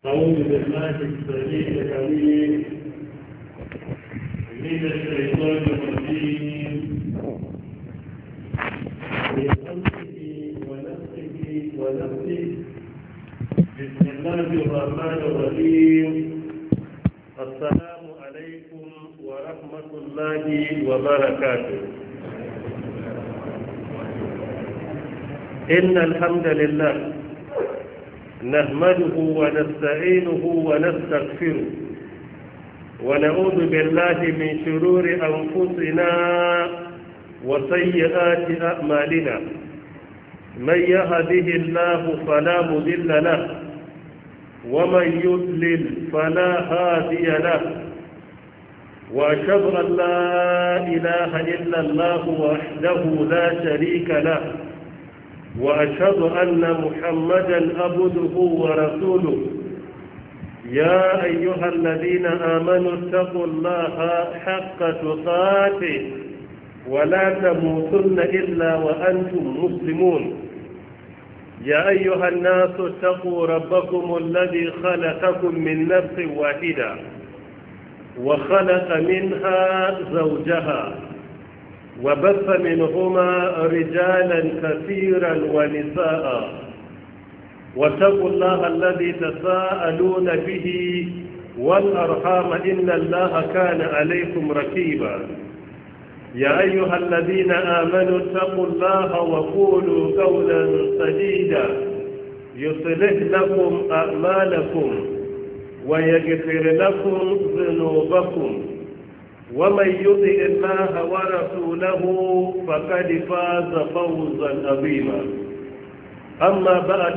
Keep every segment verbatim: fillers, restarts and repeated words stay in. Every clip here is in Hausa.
أعوذ بالله السميع العليم من الشيطان الرجيم من أمره ونفسه ونفسه بسم الله الرحمن الرحيم السلام عليكم ورحمة الله وبركاته. إن الحمد لله نحمده ونستعينه ونستغفره ونعوذ بالله من شرور أنفسنا وسيئات أعمالنا. من يهده الله فلا مضل له ومن يضلل فلا هادي له، وأشهد أن لا إله إلا الله وحده لا شريك له، وأشهد أن محمدا عبده ورسوله. يا أيها الذين آمنوا اتقوا الله حق تقاته ولا تموتن إلا وأنتم مسلمون. يا أيها الناس اتقوا ربكم الذي خلقكم من نفس واحدة وخلق منها زوجها وبث منهما رجالا كثيرا ونساء، واتقوا الله الذي تساءلون به والأرحام إن الله كان عليكم رقيبا. يا أيها الذين آمنوا اتقوا الله وقولوا قولا سديدا يصلح لكم أعمالكم ويغفر لكم ذنوبكم، ومن يطع الله ورسوله فقد فاز فوزا عظيما. أما بعد،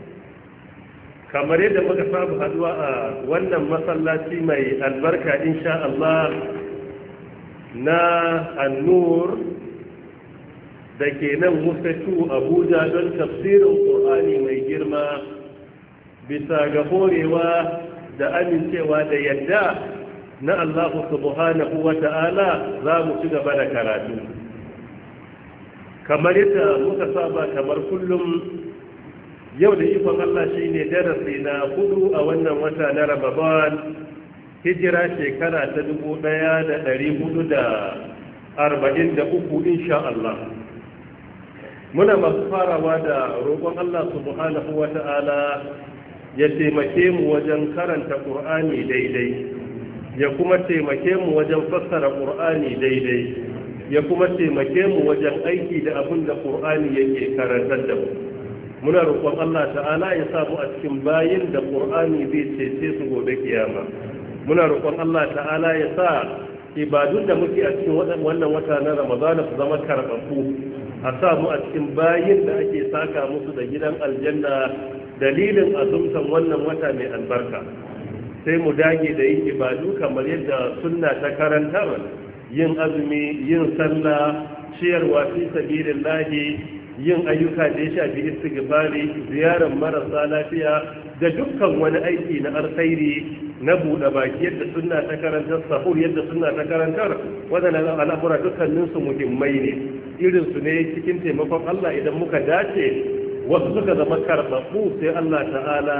kamar yadda muka samu haduwa a wannan masallaci mai albarka insha Allah na An-Nur da ke nan Wusatu Abuja don tafsirin Qur'ani mai girma bisa ga horewa da amincewa da yadda na Allah subhanahu wa ta'ala za mu ci gaba da karatu kamar yadda muka saba. Kamar kullum yau da ikon Allah shi ne darasi na hudu a wannan wata na Ramadan, hijira shekara ta dubu ɗaya da ɗari hudu da arba'in da uku insha Allah. Muna masu farawa da roƙon Allah subhanahu wa ta'ala ya taimake mu wajen karanta Qur'ani daidai, ya kuma taimake mu wajen fassara Qur'ani daidai, ya kuma taimake mu wajen aiki da abin da Qur'ani yake karantar da mu. Muna roƙon Allah ta'ala ya samu a cikin bayin da Qur'ani zai cece su gobe kiyama. Muna roƙon Allah ta'ala ya sa ibadun da muke a cikin wannan wata na Ramadan su zama karɓaɓɓu, a sa mu a cikin bayin da ake saka musu da gidan aljanna dalilin azumtan wannan wata mai albarka. Sai mu dage da yin ibadu kamar yadda sunna ta karantar, yin azumi, yin sallah, ciyarwa fi sabilillahi, yin ayyuka da ya shafi istighfari, ziyarar marasa lafiya da dukkan wani aiki na alkhairi na buɗe baki yadda sunna ta karantar, sahur yadda sunna ta karantar. Wadannan al'amura dukkanin su muhimmai ne, irin su ne cikin taimakon Allah idan muka dace wasu suka zama karɓaɓɓu, sai Allah ta'ala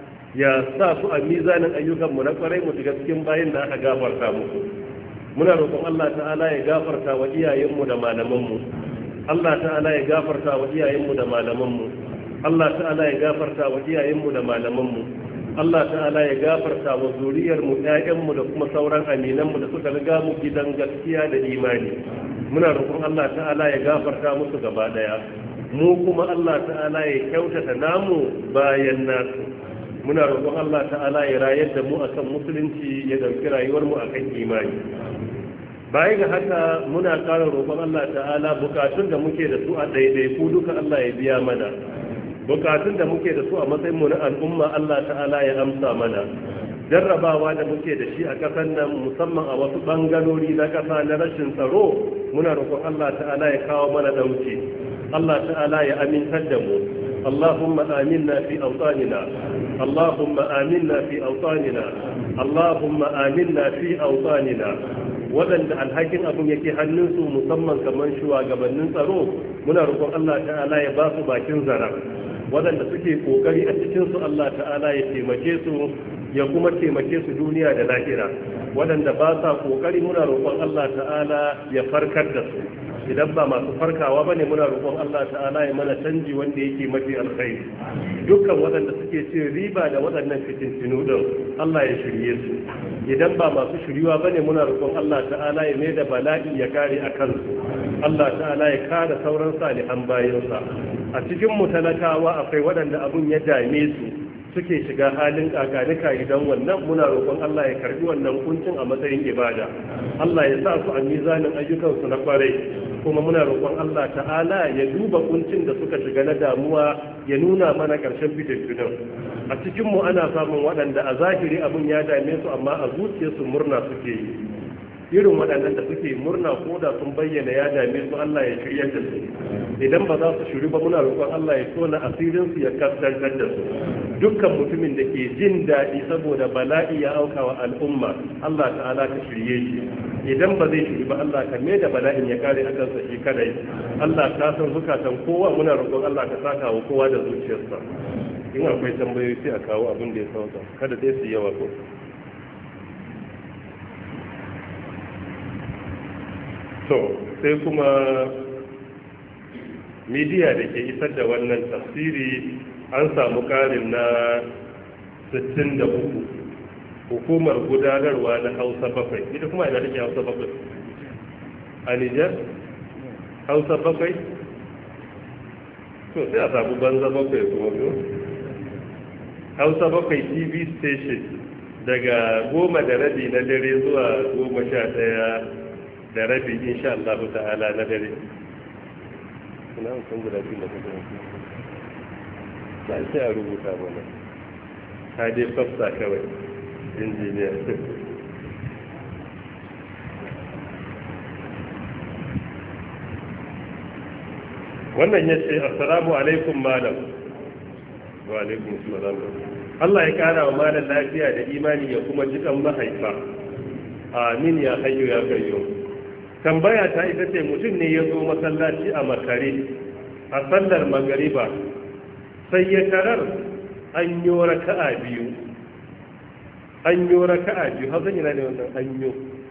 ya sa su a mizanin ayyukanmu na kwarai mu shiga cikin bayin da aka gafarta musu. Muna roƙon Allah ta'ala ya gafarta wa iyayenmu da malamanmu. Allah ta'ala ya gafarta wa iyayenmu da malamanmu. Allah ta'ala ya gafarta wa iyayenmu da malamanmu. Allah ta'ala ya gafarta wa zuriyarmu, ƴaƴanmu da kuma sauran aminanmu da suka riga mu gidan gaskiya da imani. Muna roƙon Allah ta'ala ya gafarta musu gaba daya. Mu kuma Allah ta'ala ya kyautata namu bayan nasu. Muna roƙon Allah ta'ala ya rayar da mu akan musulunci, ya dauki rayuwar mu akan imani. Bayan ga haka muna ƙara roƙon Allah ta'ala bukatun da muke da su a daidaiku duka Allah ya biya mana. Bukatun da muke da su a matsayin mu na al'umma Allah ta'ala ya amsa mana. Jarrabawa da muke da shi a ƙasar nan musamman a wasu bangarori na ƙasa na rashin tsaro, muna roƙon Allah ta'ala ya kawo mana dauki. Allah ta'ala ya amintar da mu. اللهم آمنا في أوطاننا اللهم آمنا في أوطاننا اللهم آمنا في أوطاننا waɗanda alhakin abin yake hannunsu musamman kamar shugabannin tsaro, muna roƙon Allah ta'ala ya ba su bakin zara, waɗanda suke kokari a cikin su Allah ta'ala ya taimake su ya kuma taimake su duniya da lahira waɗanda ba sa kokari muna roƙon Allah ta'ala ya farkar da su idan ba masu farkawa bane muna roƙon Allah ta'ala ya mana canji wanda yake mafi alkhairi dukkan waɗanda suke cin riba da waɗannan fitintinu din Allah ya shirye su idan ba masu shiryuwa bane muna roƙon Allah ta'ala ya mai da bala'i ya kare a kansu Allah ta'ala ya kare sauran salihan bayansa a cikin mu talakawa akwai waɗanda abun ya dame su suke shiga halin kakanika idan wannan muna roƙon Allah ya karbi wannan kuncin a matsayin ibada Allah ya sa su a mizanin ayyukansu na kwarai kuma muna roƙon Allah ta'ala ya duba kuncin da suka shiga na damuwa ya nuna mana ƙarshen fitattunan a cikin mu ana samun waɗanda a zahiri abun ya dame su amma a zuciyarsu murna suke yi irin waɗannan da suke murna ko da sun bayyana ya dame su Allah ya shirya da su idan ba za su shiru ba muna roƙon Allah ya tona asirin su ya kaskantar da su dukkan mutumin da ke jin daɗi saboda bala'i ya auka wa al'umma Allah ta'ala ka shirye shi idan ba zai shiri ba Allah ka mai da bala'in ya kare a kansa shi kadai Allah ka san zukatan kowa muna roƙon Allah ka saka wa kowa da zuciyarsa in akwai tambayoyi sai a kawo abin da ya sauka kada dai su yawa ko to sai kuma midiya da ke isar da wannan tafsiri an samu karin na sittin da uku hukumar gudanarwa na hausa bakwai ita kuma ina take hausa bakwai a Nijar hausa bakwai to sai a samu banza bakwai kuma hausa bakwai tv station daga goma da rabi na dare zuwa goma sha daya da rabi insha Allah ta'ala na dare ina mun guda biyu da kuma ba sai a rubuta mana ta dai fafsa kawai injiniya wannan ya ce assalamu alaikum malam wa alaikum assalam Allah ya kara wa malam lafiya da imani ya kuma jikan mahaifa amin ya hayyu ya qayyum tambaya ta ita ce mutum ne ya zo masallaci a makare a sallar magariba sai ya tarar an yi raka'a biyu an yi raka'a biyu har zan yana ne wannan an yi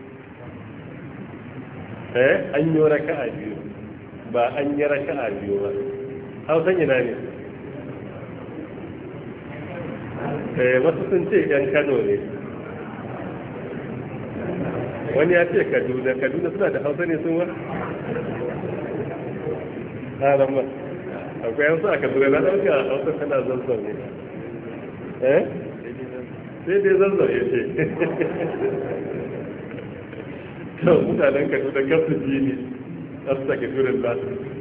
eh an yi raka'a biyu ba an yi raka'a biyu ba har zan yana ne eh wasu sun ce yan Kano ne wani ya ce Kaduna Kaduna suna da Hausa ne sun wa haramma akwai yansu a Kaduna na ɗauka a Hausa tana zanzan ne eh sai dai zanzan ya ce to mutanen Kaduna kasu ji ne asta ke turin ba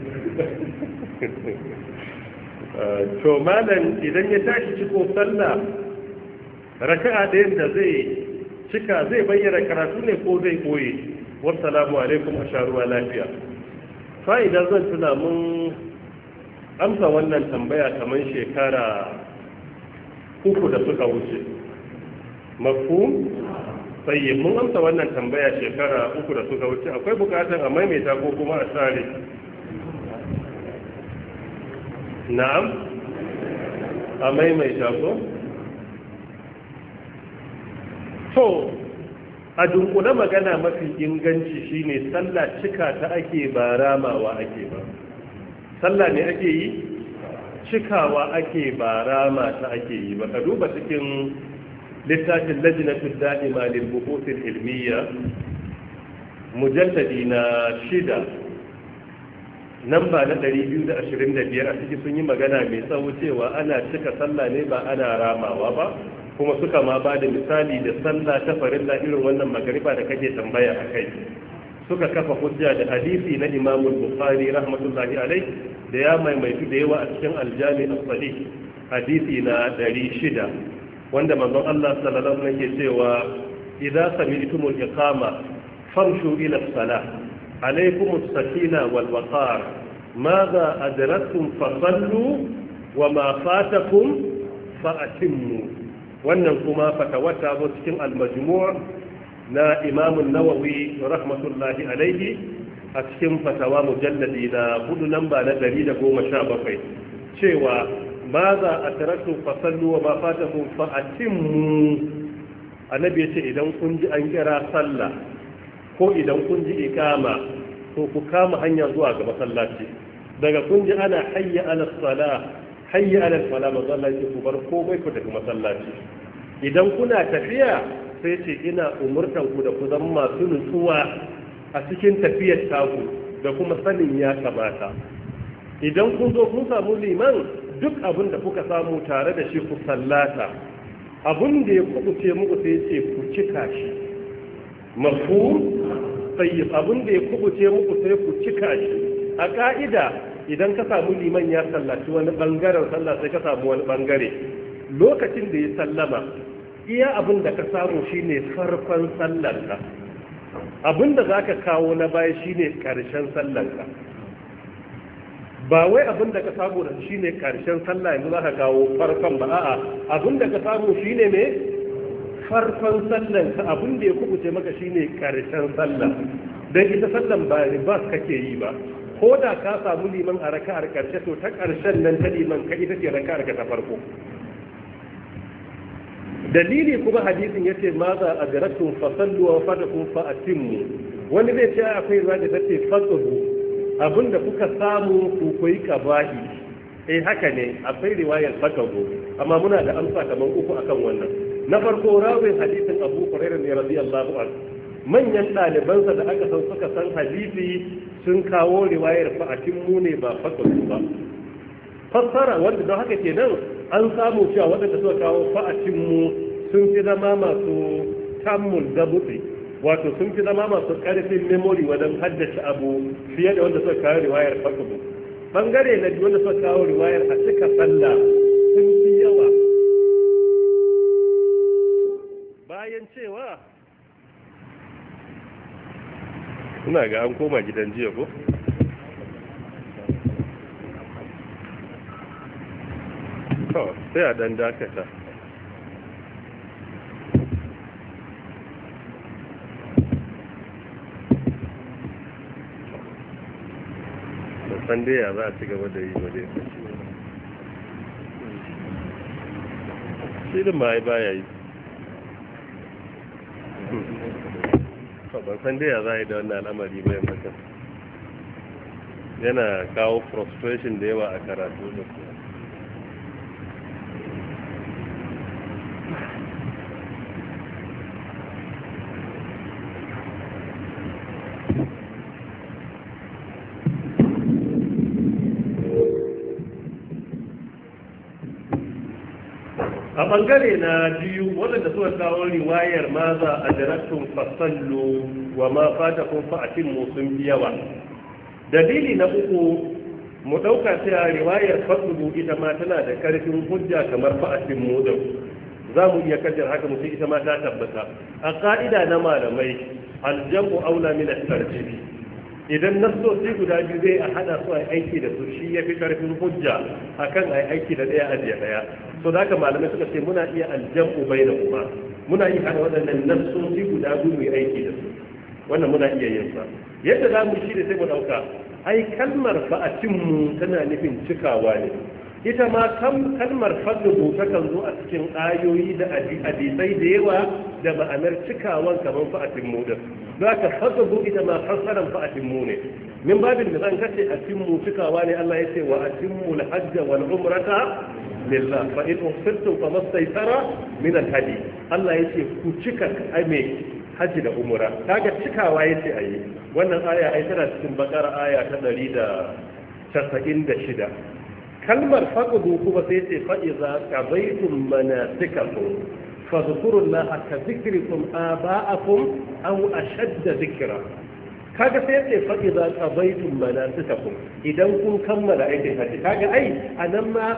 to malam idan ya tashi ciko sallah raka'a ɗayan da zai cika zai bayyana karatu ne ko zai koye wassalamu alaikum a sharuwa lafiya fa'idan zan tuna mun amsa wannan tambaya kamar shekara uku da suka wuce mafhum sai mun amsa wannan tambaya shekara uku da suka wuce akwai bukatar a maimaita ko kuma a tsare na'am a maimaita ko to a dunkule magana mafi inganci shine sallah cika ta ake ba ramawa ake ba sallah ne ake yi cikawa ake ba rama ta ake yi ba ka duba cikin littafin lajnatul da'ima lil buhuth al ilmiya mujalladi na shida namba na ɗari biyu da ashirin da biyar a ciki sun yi magana mai tsawo cewa ana cika sallah ne ba ana ramawa ba kuma suka ma ba da misali da sallah ta farilla irin wannan magariba da kake tambaya a kai suka kafa hujja da hadisi na Imam Bukhari rahmatullahi alai da ya maimaitu da yawa a cikin aljami as-sahih hadisi na ɗari shida wanda manzon Allah sallallahu alaihi wasallam yake cewa idza sami'tumul iqama famshu ila as-salah alaykum as-sakina wal waqar madha adraktum fasallu wa ma fatakum fa atimmu wannan kuma fatawata zo cikin al-majmu' na Imam an-Nawawi rahmatullahi alaihi a cikin fatawa mujalladi na hudu namba na ɗari da goma sha bakwai cewa maza atraktum fasallu wa ma fatakum fa atimmu annabi yace idan kun ji an kira sallah ko idan kun ji ikama to ku kama hanya zuwa ga masallaci daga kun ji ana hayya ala salah hayya ala salah masallaci ku bar komai ku tafi masallaci idan kuna tafiya sai ce ina umurtan ku da ku zama masu nutsuwa a cikin tafiyar taku da kuma sanin ya kamata idan kun zo kun samu liman duk abin da kuka samu tare da shi ku sallata abin da ya kubuce muku sai ce ku cika shi mafhum tayyib abin da ya kubuce muku sai ku cika shi a ka'ida idan ka samu liman ya sallaci wani bangaren sallah sai ka samu wani bangare lokacin da ya sallama iya abin da ka samu shine farkon sallarka abin da zaka kawo na baya shine karshen sallarka ba wai abin da ka samu da shi ne karshen sallah yanzu za ka kawo farkon ba a'a abin da ka samu shi ne mai farkon sallan ka abin da ya kubuce maka shi ne karshen sallah don ita sallan ba ribas kake yi ba ko da ka samu liman a raka'ar karshe to ta karshen nan ta liman ka ita ce raka'ar ka ta farko dalili kuma hadisin yace ma za a garatun fasallu wa fatakum fa atimmu wani zai ce akwai ruwa da tace fasuhu abinda kuka samu ku koyi kabahi eh haka ne akwai riwayar fakago amma muna da amsa kaman uku akan wannan na farko rawin hadisin Abu Hurairah ne radiyallahu anhu manyan ɗalibansa da aka san suka san hadisi sun kawo riwayar fa'atin mu ne ba fakago ba fassara wanda don haka kenan an samu cewa waɗanda suka kawo fa'atin mu sun fi zama masu tammul dabuti wato sun fi zama masu ƙarfin memory wajen haddace abu fiye da wanda suka kawo riwayar fakubu bangare na biyu wanda suka kawo riwayar a cika sallah sun fi yawa bayan cewa ina ga an koma gidan jiya ko to sai a dan dakata san dai ya za a ci gaba da yi waje shi da ma baya yi ban san dai ya za a yi da wannan al'amari bayan maka yana kawo frustration da yawa a karatu da su a bangare na biyu waɗanda suka kawo riwayar maza a daraktun fasallu wa ma fata kun fa'atin sun fi yawa dalili na uku mu ɗauka cewa riwayar fasulu ita ma tana da ƙarfin hujja kamar fa'atin mu da za mu iya kaddar haka mutum ita ma ta tabbata a ƙa'ida na malamai aljamu aula min at-tarjih idan nassosi guda biyu zai a hada su a aiki da su shi ya fi karfin hujja akan a aiki da ɗaya ajiye ɗaya so da haka malamai suka ce muna iya aljam'u bai da kuma muna iya hada waɗannan nassosi guda biyu mu aiki da su wannan muna iya yin sa yadda za mu shi da sai mu ɗauka ai kalmar fa'atinmu tana nufin cikawa ne ita ma kalmar fadlu takan zo a cikin ayoyi da hadisai da yawa da ma'anar cikawan kamar fa'atin mu da za ka fadlu ita ma fassaran fa'atin mu ne min babin da zan kace a mu cikawa ne Allah ya ce wa atimmu al-hajj wal umrata lillah fa in usirtum famastaysara min al-hadi Allah ya ce ku cika ame haji da umra kaga cikawa yace ayi wannan aya ai tana cikin bakara aya ta ɗari da casa'in da shida kalmar faƙudu kuma sai ce fa'iza ƙabaitun manasikakum fadhkurun laha ka zikrikum aba'akum aw ashadda zikra kaga sai ce fa'iza ƙabaitun manasikakum idan kun kammala aikin haji kaga ai anan ma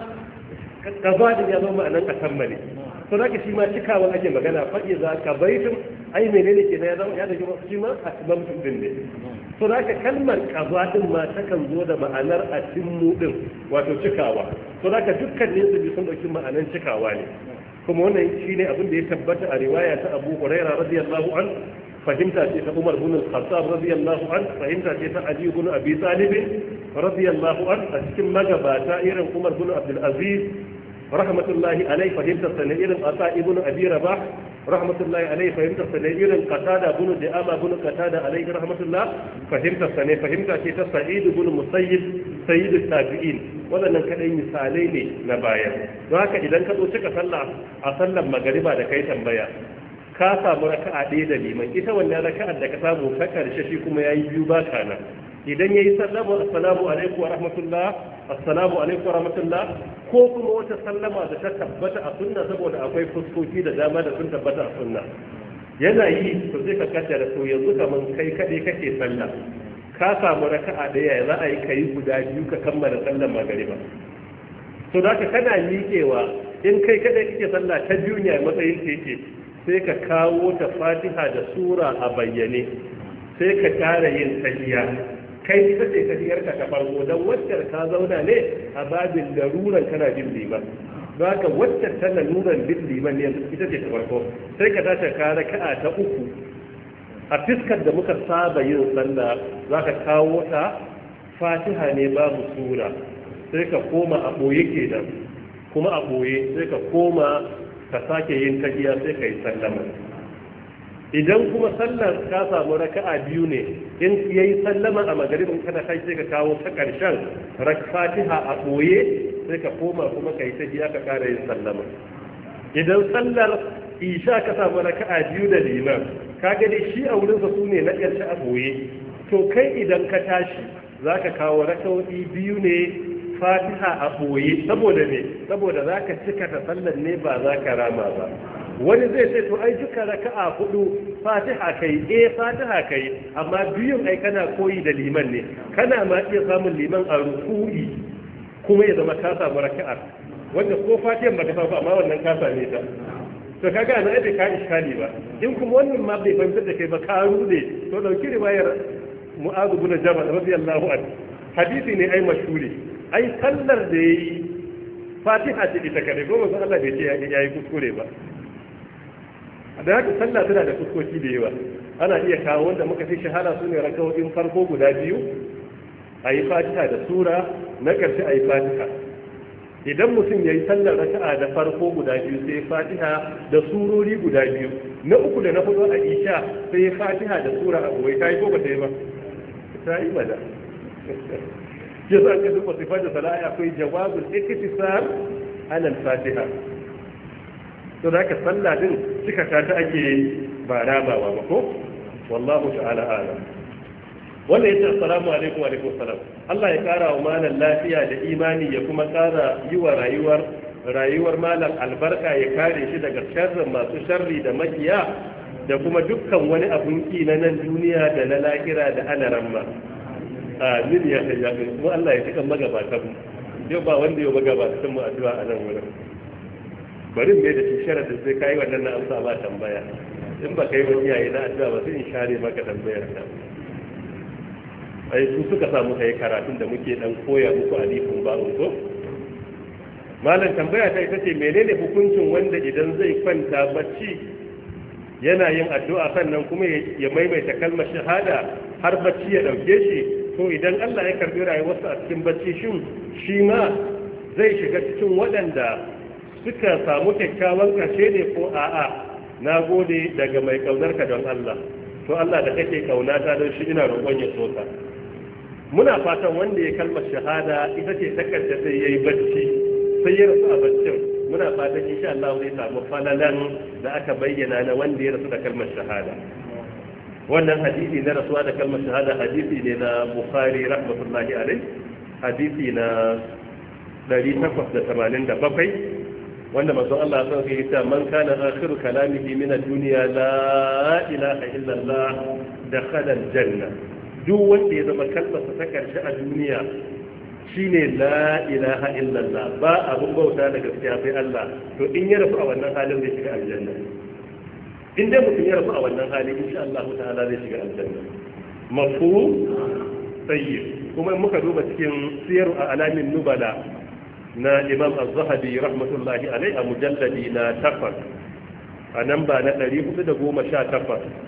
ƙazadin ya zama anan a kammale to zaka shi ma cikawa ake magana fa'iza ƙabaitun ai menene ke ya zama ya da shi ma atmamtum din ne to zaka kalmar qazadin ma takan zo da ma'anar atimmu din wato cikawa to zaka dukkanin su sun dauki ma'anar cikawa ne kuma wannan shine abin da ya tabbata a riwaya ta Abu Hurairah radiyallahu an fahimta ce ta Umar bin Al-Khattab radiyallahu an fahimta ce ta Ali bin Abi Talib radiyallahu an a cikin magabata irin Umar bin Abdul Aziz rahmatullahi alaihi fahimta sanin irin Asa ibn Abi Rabah rahmatullahi alaihi fahimta sanin irin Qatada bin Da'ama bin Qatada alaihi rahmatullah fahimta sanin fahimta ce ta Sa'id bin Musayyib sayyid tabi'in wadannan kadai misalai ne na baya don haka idan ka zo cika sallah a sallar magariba da kai tambaya ka samu raka'a ɗaya da liman ita wannan raka'ar da ka samu ta karshe shi kuma yayi biyu ba kana idan yayi sallama assalamu alaikum wa rahmatullah assalamu alaikum wa rahmatullah ko kuma wata sallama da ta tabbata a sunna saboda akwai fuskoki da dama da sun tabbata a sunna yana yi to sai ka kaddara to yanzu kaman kai kade kake sallah ka samu raka'a ɗaya za a yi kai guda biyu ka kammala sallar magariba to da ka kana miƙewa in kai kade kake sallah ta biyu ne a matsayin keke sai ka kawo ta fatiha da sura a bayyane sai ka ƙara yin tahiyya kai ita ce tahiyarka ta farko don wacce ka zauna ne a babin laruran kana bin liman za ka wacce ta laruran bin liman ne ita ce ta farko sai ka tashi ka raka'a ta uku a fiskar da muka saba yin sallah za ka kawo ta fatiha ne babu sura sai ka koma a ɓoye kenan kuma a ɓoye sai ka koma ka sake yin tahiya sai ka yi sallama idan kuma sallar ka samu raka'a biyu ne in yayi sallama a magaribin kada kai sai ka kawo ta karshen fatiha a boye sai ka koma kuma ka yi tahiya ka kara yin sallama idan sallar isha ka samu raka'a biyu da liman ka ga dai shi a wurin sa sune na karshe a boye to kai idan ka tashi zaka kawo raka'o'i biyu ne fatiha a ɓoye saboda ne saboda za ka cika ta sallar ne ba za ka rama ba wani zai ce to ai duka raka'a hudu fatiha kai eh fatiha kai amma biyun ai kana koyi da liman ne kana ma iya samun liman a ruku'i kuma ya zama ka samu raka'a wanda ko fatihan ba ta samu amma wannan ka same ta to kaga na bai ka iskali ba in kuma wannan ma bai fahimtar da kai ba ka rude to dauki riwayar Mu'adh bin Jabal radiyallahu anhu hadisi ne ai mashhuri ai sallar da yayi fatiha ce ita kare goma sai Allah bai ce ya yi kuskure ba da haka sallah tana da fuskoki da yawa ana iya kawo wanda muka fi shahara su ne rakawoyin farko guda biyu a yi fatiha da sura na ƙarshe a yi fatiha idan mutum ya yi sallar raka'a da farko guda biyu sai fatiha da surori guda biyu na uku da na hudu a isha sai fatiha da sura a goyi ta yi ko ba ta yi ba ta yi ba da ya sa ka duba sifar da sala'a akwai jawabul iktisar ala al-fatiha to da ka sallah din cika ta ta ake ba rabawa ba ko wallahu ta'ala a'lam wanda yace assalamu alaikum wa alaikum assalam Allah ya kara wa malan lafiya da imani ya kuma kara yi wa rayuwar rayuwar malan albarka ya kare shi daga sharrin masu sharri da makiya da kuma dukkan wani abun ki na nan duniya da na lahira da ana ramma amin ya hayya kuma Allah ya tukan magabatan yau ba wanda yau magabatan mu addu'a a nan wurin bari me da shishara da sai kai wannan na amsa ba tambaya in ba kai wani yayi na addu'a ba sai in share maka tambayar ka ai su suka samu kai karatun da muke dan koya muku alifin ba ko malam tambaya ta ita ce menene hukuncin wanda idan zai kwanta bacci yana yin addu'a sannan kuma ya maimaita kalmar shahada har bacci ya dauke shi to idan Allah ya karbi rayuwarsa a cikin bacci shin shi ma zai shiga cikin waɗanda suka samu kyakkyawan ƙarshe ne ko a'a na gode daga mai ƙaunarka don Allah to Allah da kake ƙaunata don shi ina roƙon ya so ka muna fatan wanda ya kalmar shahada ita ce ta karshe sai yayi bacci sai ya rasu a baccin muna fatan insha Allah zai samu falalan da aka bayyana na wanda ya rasu da kalmar shahada wannan hadisi na rasuwa da kalmar shahada hadisi ne na Bukhari rahmatullahi alaihi hadisi na ɗari takwas da tamanin da bakwai wanda manzon Allah ya sauke ita man kana akhiru kalamihi min ad-dunya la ilaha illa Allah dakhala al-janna duk wanda ya zama kalmarsa ta karshe a duniya shine la ilaha illa Allah ba abun bauta da gaskiya sai Allah to in ya rasu a wannan halin zai shiga aljanna in dai mutum ya rasu a wannan halin insha Allah ta'ala zai shiga aljanna mafhum tayyib kuma muka duba cikin siyaru a alamin nubala na imam az-zahabi rahmatullahi alai a mujalladi na takwas a nan ba na ɗari hudu da goma sha takwas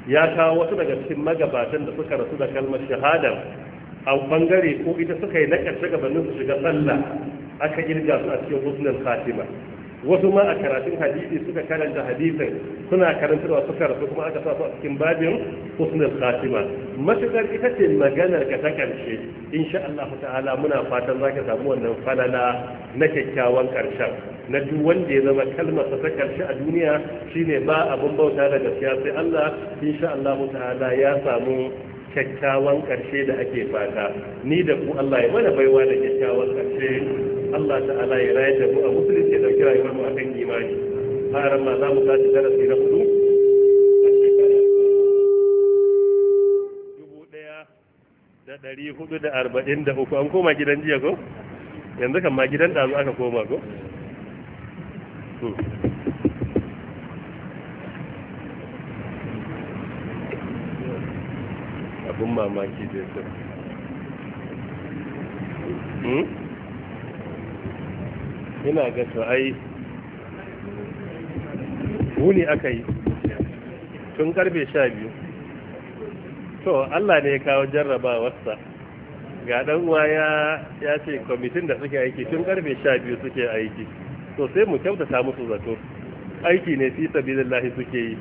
ya kawo wasu daga cikin magabatan da suka rasu da kalmar shahada a bangare ko ita suka yi na ƙarshe gabanin su shiga sallah aka kirga su a cikin husnul khatima. Wasu ma a karatun hadisi suka karanta hadisin suna karantarwa suka rasu kuma aka sa su a cikin babin husnul khatima. Matukar ita ce maganar ka ta karshe insha Allah ta'ala muna fatan zaka samu wannan falala na kyakkyawan karshen na duk wanda ya zama kalmar ta karshe a duniya shine ba abun bauta da gaskiya sai Allah, insha Allah ta'ala ya samu kyakkyawan karshe da ake fata. Ni da ku Allah ya mana baiwa da kyakkyawan karshe. Allah ta'ala ya rayar da mu a musulunci da kira rayuwar mu akan imani. Har ma za mu tashi darasi na hudu a shekara dubu ɗaya da ɗari hudu da arba'in da uku. An koma gidan jiya ko? Yanzu kan ma gidan ɗazu aka koma ko? Abun mamaki da ya ina ga to ai wuni aka yi tun karfe sha biyu. To Allah ne ya kawo jarrabawarsa. Ga dan uwa ya ya ce kwamitin da suke aiki tun karfe sha biyu suke aiki, to sai mu kyautata musu zato, aiki ne fi sabilillahi suke yi.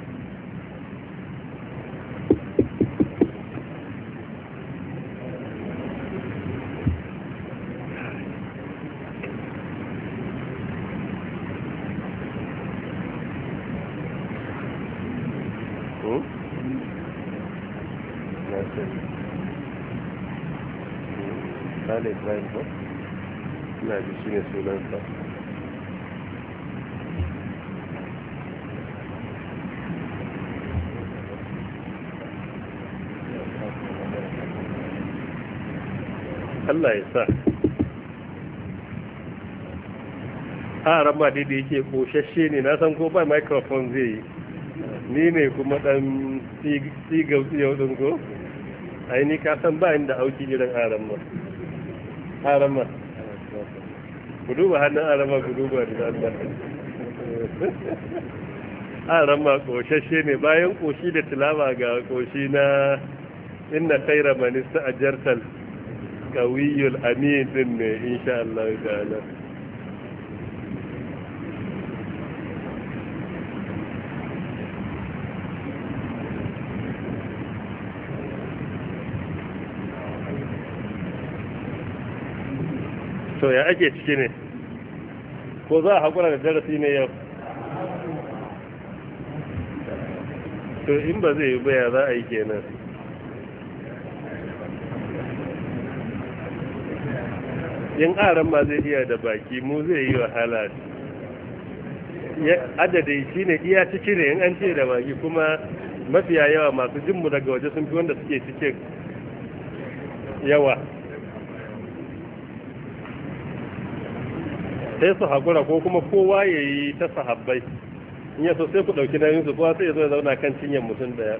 Sale Ibrahim ko? Ina ji shi ne sunansa. Allah ya sa. A ramma dai da yake koshashe ne, na san ko ba microphone zai yi. Ni ne kuma dan siga yau din ko? Ai ni ka san ba inda auki irin aramma. Arama ku duba hannun arama ku duba da Allah. Arama koshashe ne, bayan koshi da tilawa ga koshi na inna khaira man ista'jartal qawiyul amin din ne insha Allah ta'ala. To ya ake ciki ne ko za a haƙura da darasi ne yau? To in ba zai yi baya za a yi kenan. Yin aran ma zai iya da baki, mu zai yi wahala. Adadai shi ne iya ciki ne in an ce da baki, kuma mafiya yawa masu jinmu daga waje sun fi wanda suke cikin yawa. Sai su haƙura ko kuma kowa ya yi ta sahabbai, in yaso sai ku ɗauki nayin su, kowa sai ya zo ya zauna kan cinyar mutum ɗaya.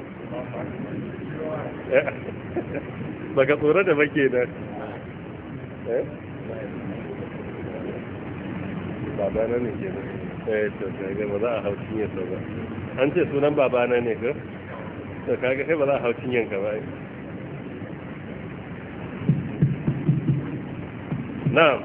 Baka tsoro da bake na babana ne ke nan. Eh to kaga ba za a hau cinyar sa ba. An ce sunan babana ne ka? To kaga kai ba za a hau cinyar ka ba. Na'am.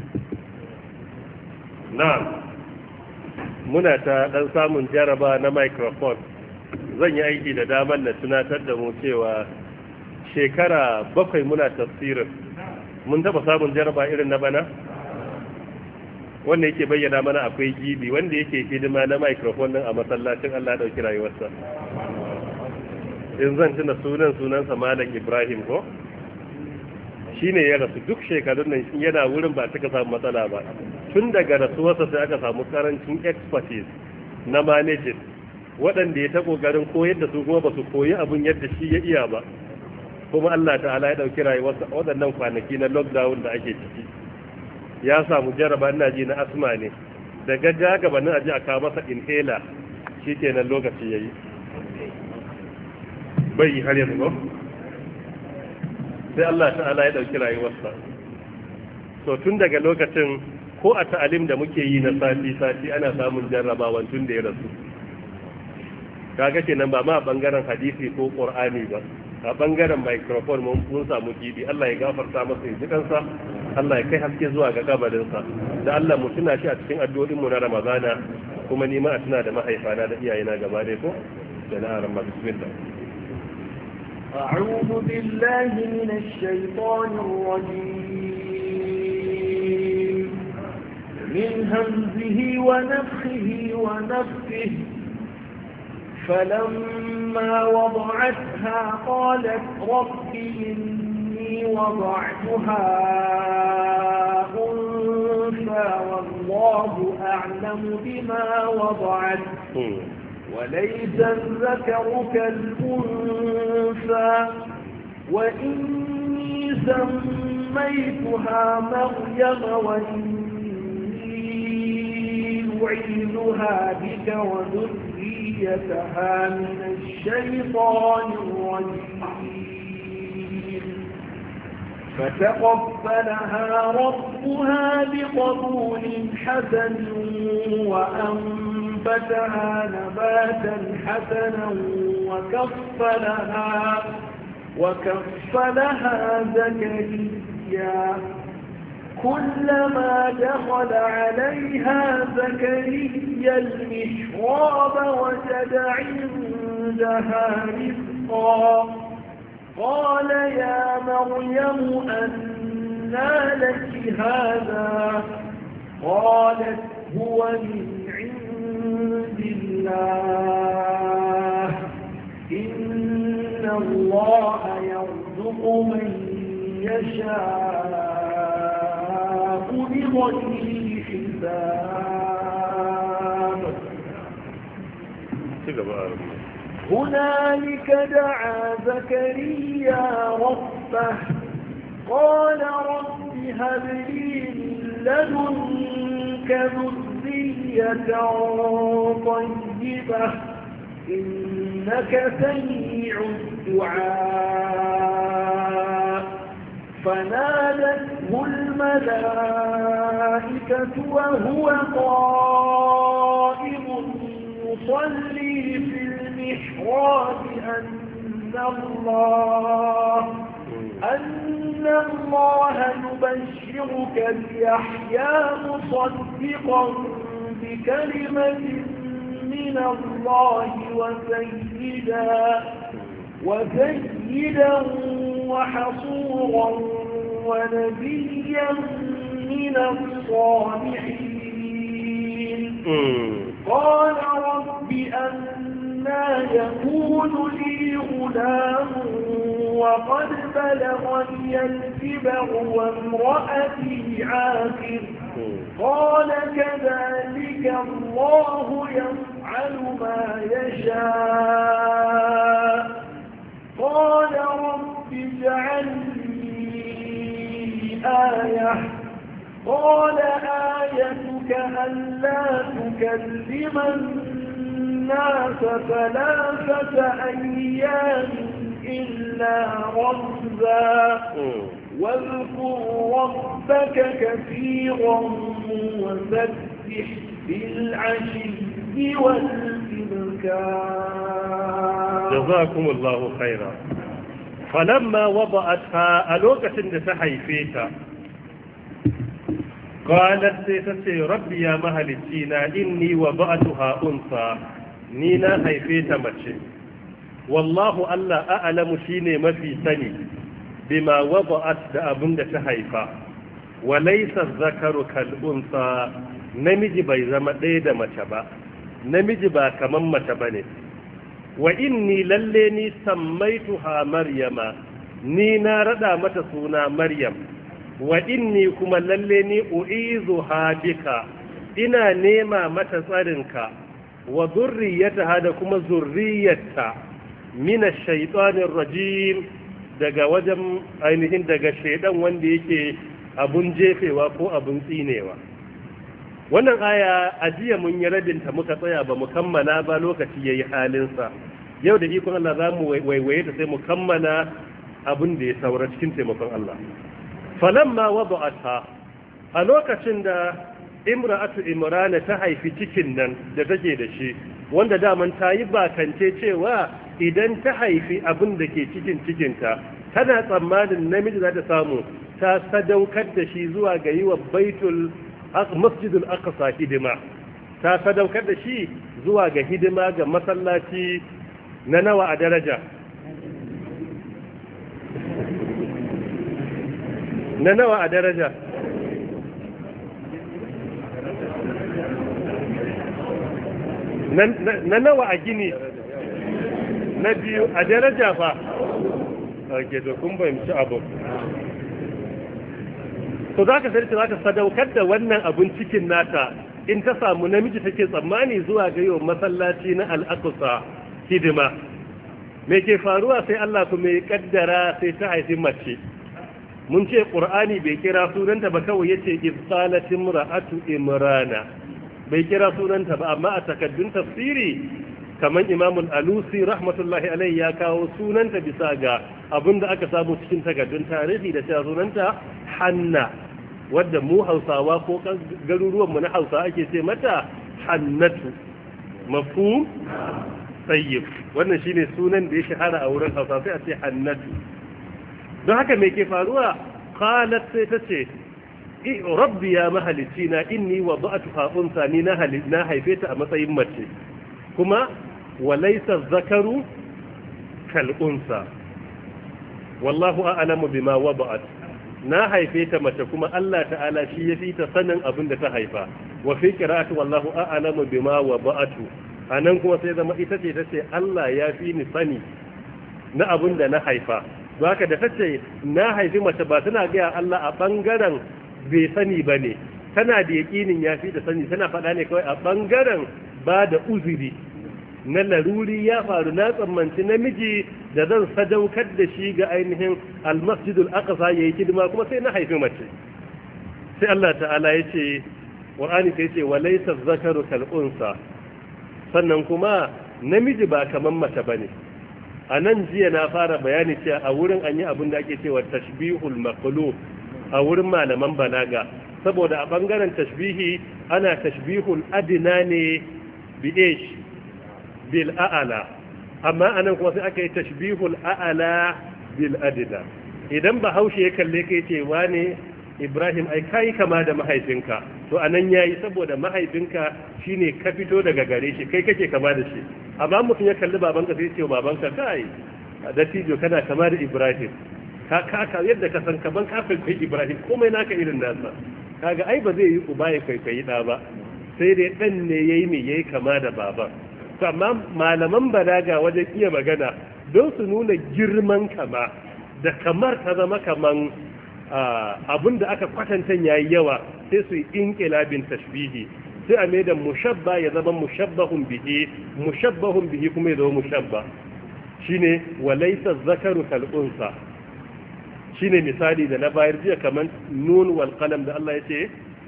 Na'am, muna ta ɗan samun jaraba na microphone. Zan yi aiki da damar na tunatar da mu cewa shekara bakwai muna tafsirin. Mun taɓa samun jaraba irin na bana? Wanda yake bayyana mana akwai gibi, wanda yake hidima na microphone nan a masallacin Allah ɗauki rayuwarsa. In zan tuna sunan sunansa Malam Ibrahim ko? Shi ne ya rasu duk shekarun nan yana wurin ba cika samu matsala ba. Tun daga rasuwarsa sai aka samu karancin expertise na managing, waɗanda ya ta ƙoƙarin koyar da su kuma ba su koyi abin yadda shi ya iya ba. Kuma Allah ta'ala ya ɗauki rayuwarsa a waɗannan kwanaki na lockdown da ake ciki. Ya samu jaraba ina ji na asma ne. Da gaggawa gabanin aji a kawo masa inhaler, shi kenan lokaci ya yi. Bai har yanzu ba? Sai Allah ta'ala ya ɗauki rayuwarsa. So tun daga lokacin ko a ta'alim da muke yi na sati-sati ana samun jarrabawan tun da ya rasu. kaga kenan ba ma a bangaren hadisi ko qur'ani ba, a bangaren microphone mun samu gibi. Allah ya gafarta masa ya ji kansa, Allah ya kai haske zuwa ga kabarinsa. Da Allah mu tuna shi a cikin addu'o'in mu na Ramadana, kuma ni ma a tuna da mahaifana da iyayena gaba dai ko da na aran bismillah. أعوذ بالله من الشيطان الرجيم من همزه ونفخه ونفخه فلما وضعتها قالت رب إني وضعتها أنثى والله أعلم بما وضعت وليس الذكر كالأنثى وإني سميتها مريم وإني أعيذها بك وذريتها من الشيطان الرجيم فتقبلها ربها بقبول حسن وأنبتها نباتا حسنا وكفلها وكفلها زكريا كلما دخل عليها زكريا المحراب وجد عندها رزقا قال يا مريم أنى لك هذا قالت هو من عند الله إن الله يرزق من يشاء بغير حساب هنالك دعا زكريا ربه قال رب هب لي من لدنك ذرية طيبة إنك سميع الدعاء فنادته الملائكة وهو قائم يصلي في المحراب أن الله أن الله يبشرك بيحيى مصدقا بكلمة من الله وسيدا وسيدا وحصورا ونبيا من الصالحين قال رب أنى يكون لي غلام وقد بلغني الكبر وامرأتي عاقر قال كذلك الله يفعل ما يشاء قال رب اجعل لي آية قال آيتك ألا تكلم الناس ثلاثة أيام إلا رمزا واذكر ربك كثيرا وسبح بالعشي والإبكار جزاكم الله خيرا فلما وضعتها ألوكة تحيفيتا قالت سيتسي ربي يا مهلتينا إني وضعتها أنثى نينا حيفيتا مچي والله ألا أعلم شيني ما في سني بما وضعت دأبن تحيفا وليس الذكر كالأنثى نمجي بيزم ديدا مچبا نمجي با كمان مچباني وإني لليني سميتها مريم نينا ردا متسونا مريم wa inni kuma lalle ni u'izuha bika ina nema mata tsarinka wa zurriyataha da kuma zurriyarta min ash-shaytanir rajim daga wajen ainihin daga shaydan wanda yake abun jefewa ko abun tsinewa. Wannan aya ajiya mun yi rabinta muka tsaya ba mu kammala ba lokaci yayi halinsa. Yau da ikon Allah za mu waiwaye ta sai mu kammala abin da ya saura cikin taimakon Allah. Falamma wada'atha a lokacin da imra'atu imrana ta haifi cikin nan da take da shi wanda daman ta yi bakance cewa idan ta haifi abin da ke cikin cikinta tana tsammanin namiji za ta samu, ta sadaukar da shi zuwa ga yi wa baitul masjidul aqsa hidima, ta sadaukar da shi zuwa ga hidima ga masallaci na nawa a daraja na nawa a daraja na nawa a gini na biyu a daraja fa ake to kun fahimci abu to za ka sarki za ka sadaukar da wannan abun cikin nata in ta samu namiji take tsammani zuwa ga yau masallaci na al'akusa hidima me ke faruwa sai Allah kuma ya kaddara sai ta haifi mace. Mun ce ƙur'ani bai kira sunanta ba, kawai yace ibsalatin ra'atu imrana, bai kira sunanta ba, amma a takaddun tafsiri kamar Imam Al-Alusi rahmatullahi alaihi ya kawo sunanta bisa ga abinda aka samu cikin takaddun tarihi da cewa sunanta Hanna, wadda mu Hausawa ko garuruwan mu na Hausa ake ce mata Hannatu. Mafhum? Tayyib. Wannan shine sunan da ya shahara a wurin Hausa, sai a ce Hannatu. Don haka me ke faruwa? Qalat sai ta ce rabbi ya mahalici na inni wada'tuha unsa, ni na na haife ta a matsayin mace, kuma walaysa zakaru kal unsa wallahu a'lamu bima wada'at, na haife ta mace kuma Allah ta'ala shi yafi ta sanin abin da ta haifa. Wa fi qira'ati wallahu a'lamu bima wada'tu, anan kuma sai zama ita ce tace Allah ya fi ni sani na abin da na haifa. Haka da tace na haifi mace ba tana ga Allah a bangaren bai sani bane, tana da yakinin ya fi da sani, tana faɗa ne kawai a bangaren ba da uzuri na laruri ya faru, na tsammanci namiji da zan sadaukar da shi ga ainihin almasjidul aqsa yayi hidima, kuma sai na haifi mace. Sai Allah ta'ala ya ce Qur'ani sai ce walaysa zakaru kal unsa, sannan kuma namiji ba kaman mace bane. A nan jiya na fara bayani cewa a wurin an yi abin da ake cewa tashbihul maqlub a wurin malaman balaga, saboda a bangaren tashbihi ana tashbihul adina ne bi'ish bil a'ala, amma anan kuma sai aka yi tashbihul a'ala bil adina. Idan bahaushe ya kalle kai ce wane Ibrahim ai kai kama da mahaifinka, to anan yayi saboda mahaifinka shine ka fito daga gare shi, kai kake kama da shi. Amma mutum ya kalli babanka sai ya ce babanka kai da tijo kana kama da Ibrahim, ka ka yadda ka san kaman kafin kai Ibrahim, komai naka irin nasa. Kaga ai ba zai yi uba ya kwaikwayi da ba, sai dai dan ne yayi me yayi kama da baban. To amma malaman balaga wajen iya magana don su nuna girman kama da kamar ta zama kaman abin da aka kwatanta yayi yawa, sai su yi inqilabin tashbihi, sai a maida mushabba ya zama mushabbahun bihi, mushabbahun bihi kuma ya zama mushabba. Shine walaysa zakaru kal unsa, shine misali da na bayar jiya kaman nun wal qalam da Allah yace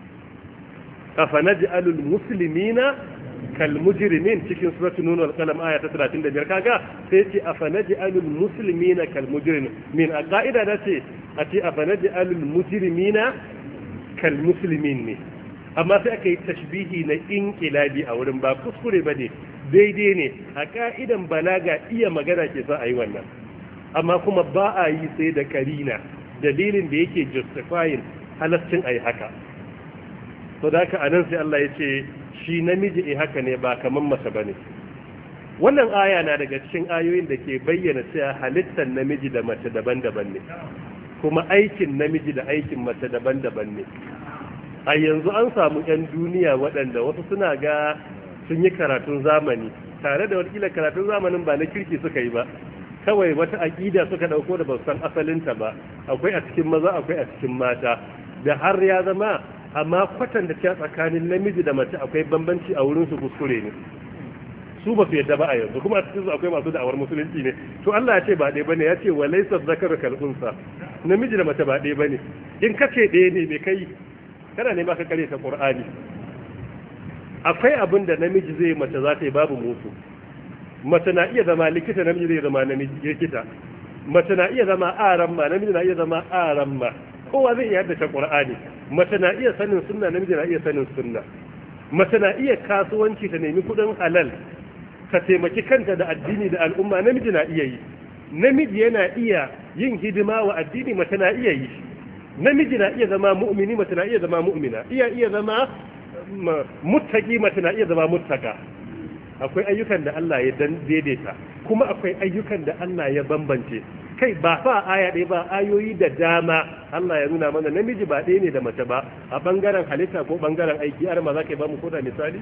afanaj'alul muslimina kal mujrimin cikin suratul nun wal qalam aya ta talatin da biyar. Kaga sai yace afanaj'alul muslimina kal mujrimin, a ka'ida da ce a ce afanaj'alul mujrimina kal muslimin ne, amma sai aka yi tashbihi na inqilabi a wurin, ba kuskure bane, daidai ne a ka'idan balaga, iya magana ke sa a yi wannan, amma kuma ba a yi sai da karina, dalilin da yake justifying halaccin a yi haka. So da haka anan sai Allah ya ce shi namiji e haka ne ba kaman mace bane. Wannan aya na daga cikin ayoyin da ke bayyana cewa halittar namiji da mace daban-daban ne, kuma aikin namiji da aikin mace daban-daban ne. A yanzu an samu 'yan duniya waɗanda wasu suna ga sun yi karatun zamani, tare da wakila karatun zamanin ba na kirki suka yi ba, kawai wata aƙida suka ɗauko da ba san asalinta ba, akwai a cikin maza akwai a cikin mata, da har ya zama amma kwatanta cewa tsakanin namiji da mace akwai bambanci a wurin su kuskure ne, su ba su yadda ba a yanzu, kuma a cikin su akwai masu da'awar musulunci ne. To Allah ya ce ba ɗaya bane, ya ce wa laysa zakaru kal unsa, namiji da mace ba ɗaya bane. In kace ɗaya ne me kai, kana ne ba ka kare ta Qur'ani. Akwai abin da namiji zai mace za ta yi babu musu. Mace na iya zama likita, namiji zai zama namiji likita. Mace na iya zama aramma, namiji na iya zama aramma. Kowa zai iya haddace Qur'ani. Mace na iya sanin sunna, namiji na iya sanin sunna. Mace na iya kasuwanci ta nemi kudin halal, ta taimaki kanta da addini da al'umma namiji na iya yi. Namiji yana iya yin hidima wa addini, mace na iya yi. Namiji na iya zama mu'mini, mace na iya zama mu'mina. Iya iya zama muttaki, mace na iya zama muttaka. Akwai ayyukan da Allah ya daidaita, kuma akwai ayyukan da Allah ya bambance. Kai ba fa aya ɗaya ba, ayoyi da dama Allah ya nuna mana namiji ba ɗaya ne da mace ba a ɓangaren halitta ko ɓangaren aiki. Har ma za ka ba mu koda misali?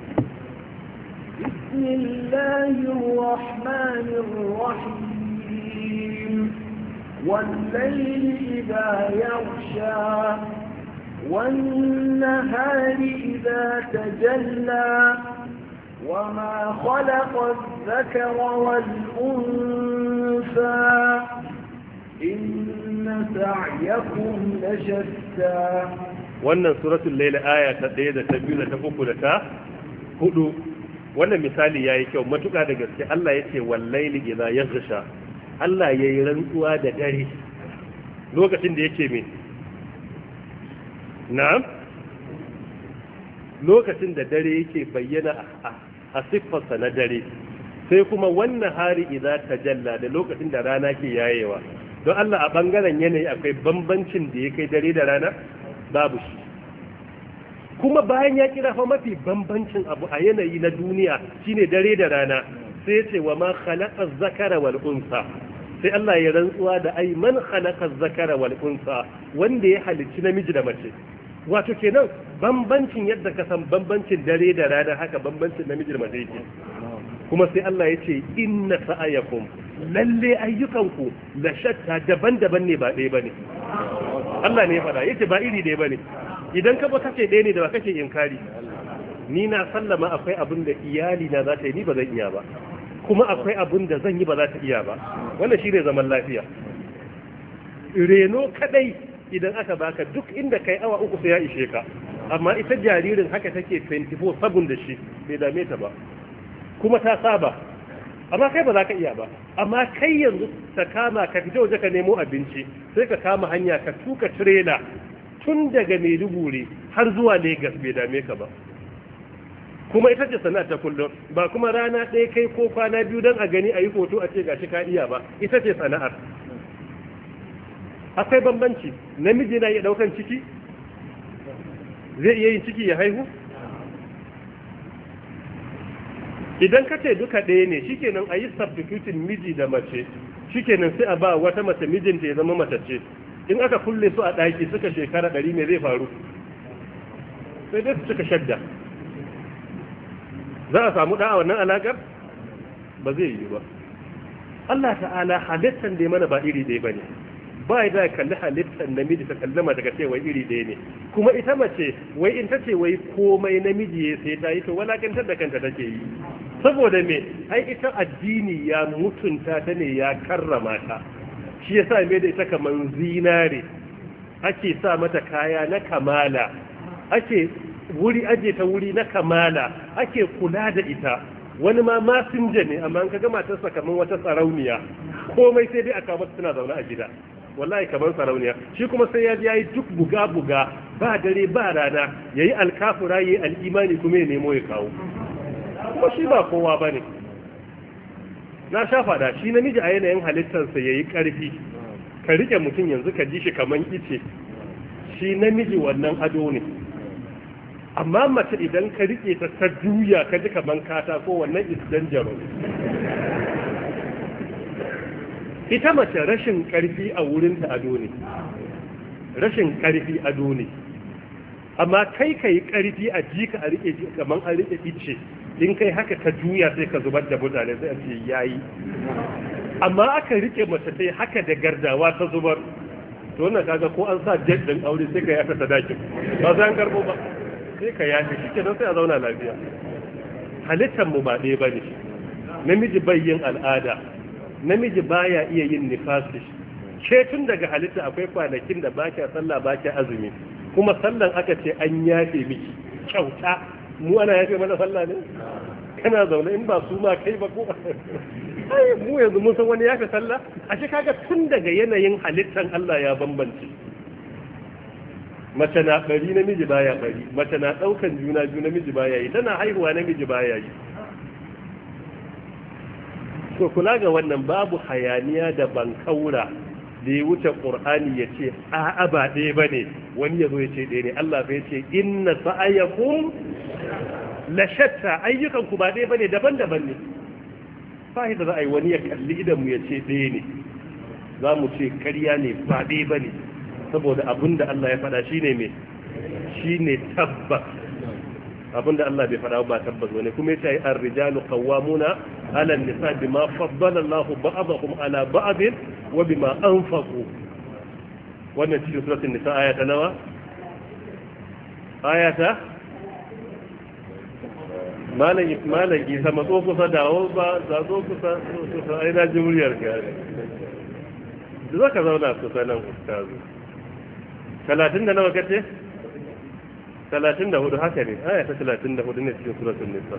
Bismillahir Rahmanir Rahim. Wal-layli idha yaghsha wan-nahari idha tajalla وما خلق الذكر والأنثى إن سعيكم لشتى. wannan suratul layl aya ta ɗaya da ta biyu da ta uku da ta hudu. Wannan misali yayi kyau matuƙa da gaske. Allah yace wal layli idha yaghsha, Allah yayi rantsuwa da dare lokacin da yake me na'am lokacin da dare yake bayyana a siffarsa na dare, sai kuma wannan hari idza tajalla da lokacin da rana ke yayewa. Don Allah a bangaren yanayi akwai bambancin da ya kai dare da rana babu shi. Kuma bayan ya kira fa mafi bambancin abu a yanayi na duniya shine dare da rana, sai ya ce wa ma khalaqa zakara wal unsa. Sai Allah ya rantsuwa da ai man khalaqa zakara wal unsa, wanda ya halicci namiji da mace. Wato kenan bambancin yadda ka san bambancin dare da rana, haka bambancin namiji da mace yake. Kuma sai Allah ya ce inna sa'ayakum, lalle ayyukanku la shatta, daban-daban ne ba ɗaya bane. Allah ne ya faɗa, yace ba iri ɗaya bane. Idan ka ba kace ɗaya ne da ba kake inkari. Ni na sallama akwai abin da iyali na za ta yi, ni ba zan iya ba. Kuma akwai abin da zan yi ba za ta iya ba. Wannan shine zaman lafiya. Reno kadai idan aka baka duk inda kai awa uku sai ya ishe ka, amma ita jaririn haka take twenty-four seven da shi bai dame ta ba, kuma ta saba, amma kai ba za ka iya ba. Amma kai yanzu ta kama ka fita waje ka nemo abinci, sai ka kama hanya ka tuka trailer tun daga Maiduguri har zuwa Lagos bai dame ka ba. Kuma ita ce sana'ar ta kullum, ba kuma rana ɗaya kai ko kwana biyu don a gani a yi hoto a ce gashi ka iya ba, ita ce sana'ar. Akwai bambanci. Namiji na iya daukan ciki, zai iya yin ciki ya haihu. Idan ka ce duka ɗaya ne, shikenan a yi substituting miji da mace, shikenan sai a ba wata mace mijinta ya zama mace ce. In aka kulle su a ɗaki suka shekara ɗari me zai faru? Sai dai su suka shadda. Za a samu ɗa a wannan alaƙar? Ba zai yi ba. Allah ta'ala halittar da mana ba iri ɗaya ba ne. Ba da kalli halittar namiji ta kalli mata daga ce wai iri ɗaya ne. Kuma ita mace wai in ta ce wai komai namiji ya sai ta yi to walakantar da kanta take yi. Saboda me ai ita addini ya mutunta ta ne, ya karrama ta. Shi yasa me da ita kaman zinare, ake sa mata kaya na kamala, ake wuri aje ta wuri na kamala, ake kula da ita. Wani ma masinja ne, amma an kaga matarsa kaman wata sarauniya, komai sai dai aka mata tana zaune a gida. Wallahi kamar sarauniya, shi kuma sai ya yi duk buga-buga ba dare ba rana, ya yi alkafura, ya yi al'imani kuma ya nemo ya kawo. Kuma shi ba kowa ba ne. Na sha fada, shi namiji a yanayin halittarsa ya yi ƙarfi, ka riƙe mutum yanzu ka ji shi kamar ice, shi namiji wannan ado ne. Amma mace idan ka riƙe ta ta juya ka ji kamar katako, wannan is dangerous. Ita mace rashin ƙarfi a wurinta ado ne, rashin ƙarfi ado ne. Amma kai ka yi ƙarfi a jika a riƙe kamar a riƙe ice, in kai haka ka juya sai ka zubar da mutane sai a ce yayi. Amma aka riƙe mace sai haka da gardawa ta zubar, to wannan kaga ko an sa jet din aure sai ka yafa sadakin, ba sai an karbo ba, sai ka yafe shi kenan sai a zauna lafiya. Halittar mu ba ɗaya bane. Namiji bai yin al'ada, namiji baya iya yin nifasi. Ke tun daga halitta akwai kwanakin da ba kya sallah ba kya azumi, kuma sallan aka ce an yafe miki kyauta. Mu ana yafe mana sallah ne? Kana zaune in ba su ma kai ba ko ai mu yanzu mun san wani yafe sallah. A shi kaga tun daga yanayin halittan Allah ya bambance. Mace na bari namiji baya bari, mace na daukan juna juna namiji baya yi, tana haihuwa namiji baya yi. to kula ga wannan babu hayaniya da bankaura da ya wuce ƙur'ani ya ce a'a ba ɗaya ba ne wani ya zo ya ce ɗaya ne Allah bai ce inna sa'ayakum la shatta ayyukanku ba ɗaya ba ne daban-daban ne fahi da za a yi wani ya kalli idan mu ya ce ɗaya ne za mu ce ƙarya ne ba ɗaya ba ne saboda abin da Allah ya faɗa shi ne mai shi ne tabbas abin da Allah bai faɗa ba tabbas wani kuma ya ce ar-rijalu qawwamuna ala an-nisa bima faddala Allahu ba'dahum ala ba'd wa bima anfaqu wannan cikin suratul nisa aya ta nawa aya ta malam malam isa matso kusa dawo ba za zo kusa kusa ai na jumuriyar gari da zaka zauna kusa nan ustazu talatin da nawa kace talatin da hudu haka ne aya ta talatin da hudu ne cikin suratul nisa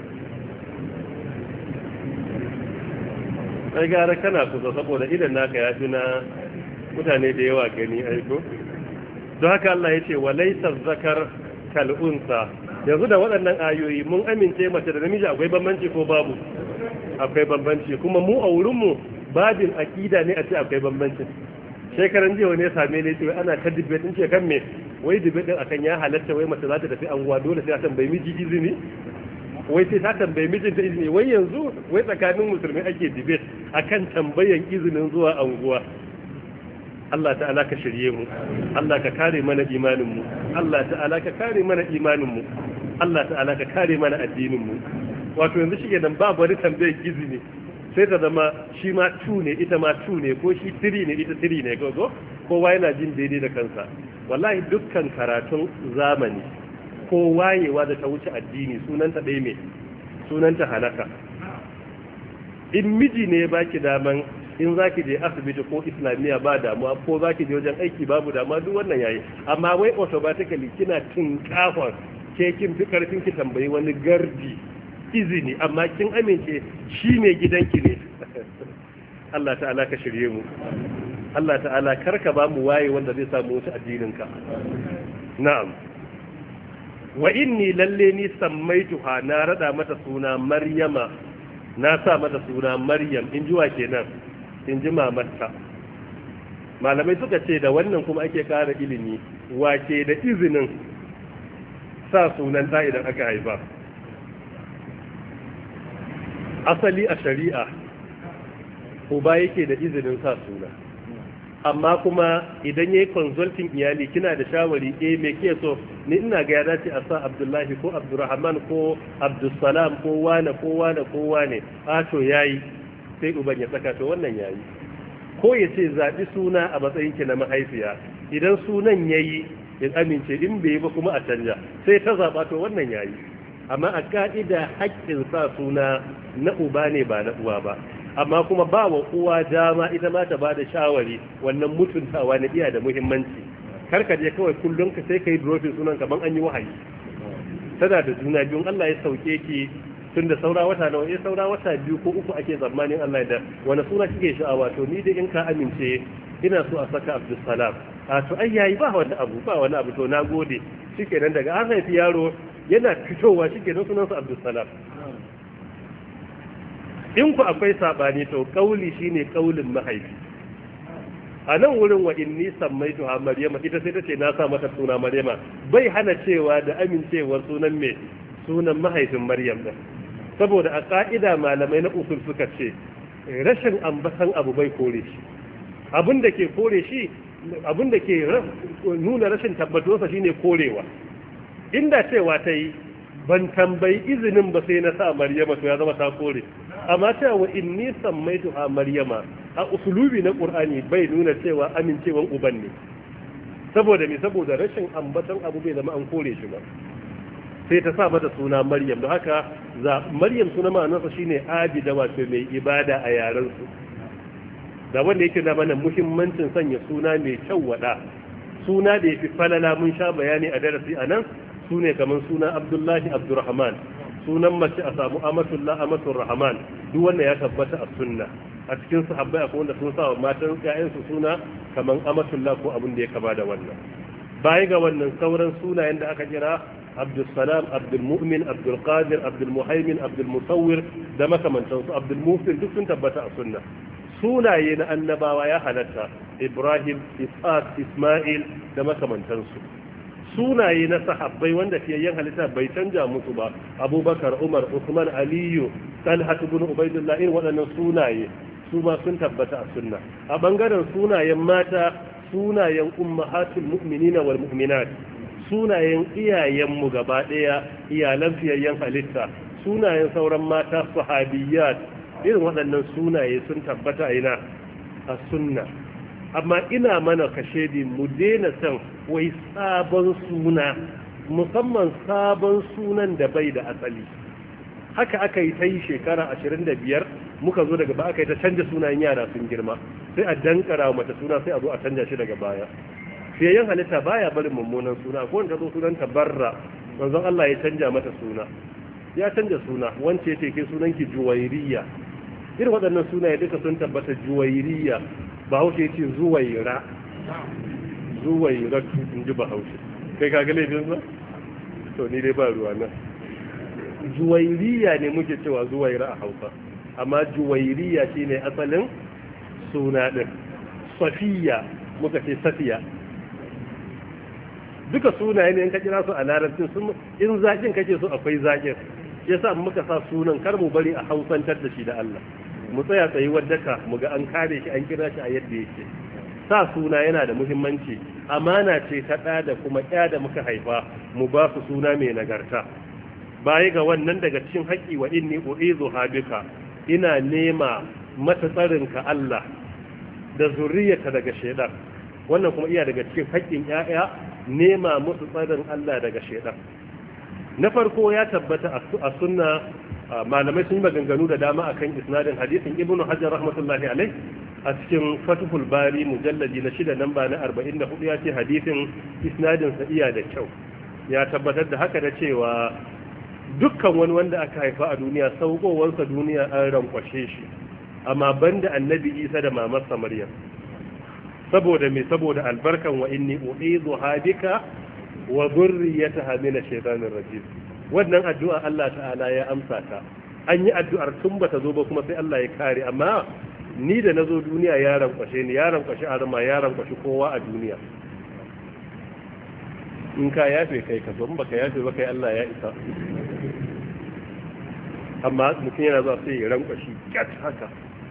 ai gara kana kusa saboda idan naka ya fi na mutane da yawa gani aiko don haka Allah ya ce walaysa zakar kal unsa yanzu da waɗannan ayoyi mun amince mace da namiji akwai bambanci ko babu akwai bambanci kuma mu a wurin mu babin akida ne a ce akwai bambanci shekaran jiya wani ya same ne ce ana ta debate din ce kan me wai debate din akan ya halatta wai mace za ta tafi anguwa dole sai ta tambayi miji izini wai sai ta tambayi mijinta izini wai yanzu wai tsakanin musulmi ake debate akan tambayan izinin zuwa anguwa Allah ta'ala ka shirye mu Allah ka kare mana imanin mu Allah ta'ala ka kare mana imanin mu Allah ta'ala ka kare mana addinin mu wato yanzu shi kenan ba bari tambayar izini sai ta zama shi ma two ne ita ma two ne ko shi three ne ita three ne gogo kowa yana jin daidai da kansa wallahi dukkan karatun zamani ko wayewa da ta wuce addini sunanta ɗaya me sunanta halaka in miji ne ya baki daman in zaki je asibiti ko islamiyya ba damuwa ko zaki je wajen aiki babu damuwa duk wannan yayi amma wai automatically kina tinkafon ke kin fi karfin ki tambayi wani gardi izini amma kin amince shi ne gidanki ne Allah ta'ala ka shirye mu Allah ta'ala karka ba mu waye wanda zai samu wata addinin ka na'am wa inni lalle ni sammaituha na rada mata suna maryama na sa mata suna maryam in ji wa kenan in ji mamarta malamai suka ce da wannan kuma ake kara ilimi wace da izinin sa sunan ta idan aka haifa asali a shari'a uba yake da izinin sa suna amma kuma idan yayi consulting iyali kina da shawari eh me ke so ni ina ga ya dace a sa Abdullahi ko Abdurrahman ko Abdussalam ko wane ko wane ko wane a to yayi sai uban ya saka to wannan yayi ko ya ce zabi suna a matsayin ki na mahaifiya idan sunan yayi ya amince in bai ba kuma a canja sai ta zaba to wannan yayi amma a ka'ida haƙƙin sa suna na uba ne ba na uwa ba amma kuma ba wa uwa dama ita ma ta bada shawari wannan mutuntawa na iya da muhimmanci karka je kawai kullum ka sai kai dropping sunan kaman an yi wahayi tana da juna biyun Allah ya sauke ki tun da saura wata nawa eh saura wata biyu ko uku ake zamanin Allah da wani suna kike sha'awa to ni dai in ka amince ina so a saka Abdulsalam a to ai yayi ba wani abu ba wani abu to nagode shikenan daga an haifi yaro yana fitowa shikenan sunansa Abdulsalam in ku akwai sabani to kauli shine kaulin mahaifi a nan wurin wa inni sammaitu ha maryama ita sai tace na sa mata suna maryama bai hana cewa da amincewar sunan me sunan mahaifin maryam din saboda a ka'ida malamai na usul suka ce rashin ambatan abu bai kore shi abin da ke kore shi abin da ke nuna rashin tabbatuwarsa shine korewa inda cewa ta yi ban tambayi izinin ba sai na sa maryama to ya zama ta kore amma cewa inni sammaitu ha maryama a usulubi na qur'ani bai nuna cewa amincewan uban ne saboda me saboda rashin ambatan abu bai zama an kore shi ba sai ta sa mata suna maryam don haka za maryam suna ma'anarsa shine abida wato mai ibada a yaran su da wanda yake da mana muhimmancin sanya suna mai kyau wada suna da yafi falala mun sha bayani a darasi anan sune kamar suna abdullahi abdurrahman sunan mace a samu amatullah amatur rahman duk wanda ya tabbata a sunna a cikin sahabbai akwai wanda sun sa wa matan ƴaƴansu suna kamar amatullah ko abin da ya kama da wannan baya ga wannan sauran sunayen da aka kira abdulsalam abdulmu'min abdulqadir abdulmuhaimin abdulmusawwir da makamantansu Abdul Muhsin duk sun tabbata a sunna. Sunaye na annabawa ya halatta Ibrahim, Ishaq, Ismail da makamantansu. Sunaye na sahabbai wanda fiyayyen halitta bai canja musu ba, Abubakar, Umar, Usman, Aliyu, Talha ibn Ubaidillah, irin waɗannan sunaye su ma sun tabbata a sunna. A bangaren sunayen mata, sunayen ummahatul mu'minina wal mu'minat, sunayen iyayenmu gaba ɗaya, iyalan fiyayyen halitta, sunayen sauran mata sahabiyyat, irin waɗannan sunaye sun tabbata a ina a sunna. Amma ina mana kashedi mu daina san wai sabon suna, musamman sabon sunan da bai da asali. Haka aka yi ta yi shekara ashirin da biyar, muka zo daga ba aka yi ta canja sunayen yara sun girma, sai a dankara mata suna sai a zo a canja shi daga baya. Fiyayyen halitta baya barin mummunan suna, ko wanda zo sunan tabarra, manzon Allah ya canja mata suna. Ya canja suna, wance ce ke sunanki Juwairiya. Irin waɗannan sunaye duka sun tabbata Juwairiya. Bahaushe ce Zuwaira. Zuwaira in ji Bahaushe. Kai ka ga laifin sa? To ni dai ba ruwa na. Juwairiya ne muke cewa Zuwaira a Hausa. Amma Juwairiya shine asalin suna din. Safiya muka ce Safiya. Duka sunaye ne in ka kira su a larabcin sun in zakin kake so akwai zakin. Yasa muka sa sunan kar mu bari a hausantar da shi da Allah. Mu tsaya tsayi wadaka mu ga an kare shi an kira shi a yadda yake. Sa suna yana da muhimmanci, amana ce ta ɗa da kuma ƴa da muka haifa mu ba su suna mai nagarta. Baya ga wannan daga cikin haƙƙi wa inni u'izu habika, ina nema mata tsarinka Allah da zuriyarta daga shaidan. Wannan kuma iya daga cikin haƙƙin ƴaƴa nema musu tsarin Allah daga shaidan. Na farko ya tabbata a sunna, malamai sun yi maganganu da dama akan isnadin hadisin Ibn Hajar rahmatullahi alai a cikin Fathul Bari mujalladi na shida namba na arba'in da hudu ya ce hadisin isnadin sa iya da kyau. Ya tabbatar da haka da cewa dukkan wani wanda aka haifa a duniya saukowarsa duniya an rankwashe shi, amma banda annabi Isa da mamarsa Maryam. Saboda me? Saboda albarkan wa inni u'izu habika wa dhurriyyataha min ash-shaytanir rajim. Wannan addu'a Allah ta'ala ya amsa ta. An yi addu'ar tun bata zo ba kuma sai Allah ya kare, amma ni da nazo duniya ya rankwashe ni, ya rankwashe arma, ya rankwashe kowa a duniya. In ka yafe kai ka zo, in baka yafe ba kai Allah ya isa. Amma mutum yana zuwa sai ya rankwashi kat haka.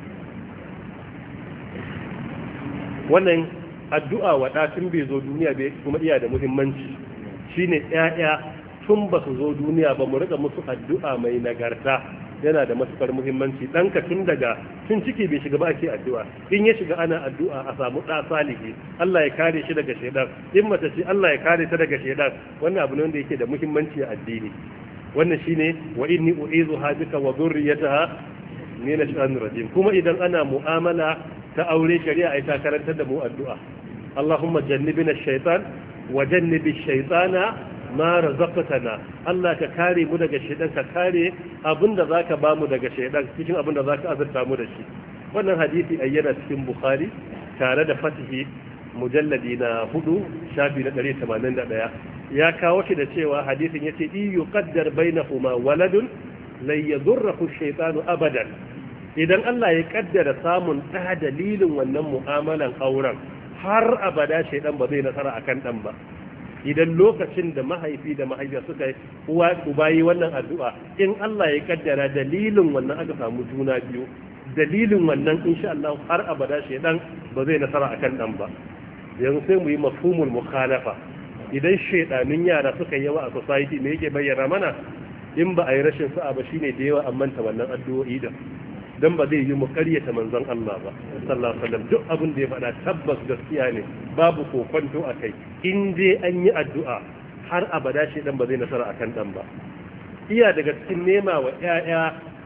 Wannan addu'a wa ɗatin bai zo duniya bai kuma iya da muhimmanci, shine ƴaƴa tun ba su zo duniya ba mu rika musu addu'a mai nagarta, yana da matukar muhimmanci. Ɗanka tun daga tun ciki bai shiga ba ake addu'a, in ya shiga ana addu'a a samu ɗa salihi, Allah ya kare shi daga shaidan, in mace ce Allah ya kare ta daga shaidan. Wannan abu ne wanda yake da muhimmanci a addini. Wannan shine wa inni u'izuha bika wa dhurriyyataha min ash-shaytanir rajim. Kuma idan ana mu'amala ta aure shari'a ai ta karantar da mu addu'a. Allahumma jannibna ash-shaytan wa jannibi ash-shaytana ma razaqtana. Allah ka kare mu daga shaytan, ka kare abinda zaka ba mu daga shaytan cikin abinda zaka azurta mu da shi. Wannan hadisi ayyana cikin Bukhari tare da Fatihi mujalladi na hudu shafi na ɗari tamanin da ɗaya. Ya kawo shi da cewa hadisin yace in yuqaddar bainahuma waladun la yadurruhu ash-shaytanu abadan. Idan Allah ya kaddara samun ɗa dalilin wannan mu'amalan auren, har abada shaytan ba zai nasara akan dan ba. Idan lokacin da mahaifi da mahaifiya suka yi uwa uba yi wannan addu'a, in Allah ya kaddara dalilin wannan aka samu juna biyu, dalilin wannan insha Allah har abada shaytan ba zai nasara akan dan ba. Yanzu sai mu yi mafhumul mukhalafa. Idan shaydanin yara suka yawa a society me yake bayyana mana? In ba a yi rashin sa'a ba shine da yawa an manta wannan addu'o'i da dan ba zai yi mu karyata manzon Allah ba sallallahu alaihi wasallam. Duk abin da ya faɗa tabbas gaskiya ne, babu kokonto a kai. In dai an yi addu'a har abada shi dan ba zai nasara akan dan ba. Iya daga cikin nema wa ƴaƴa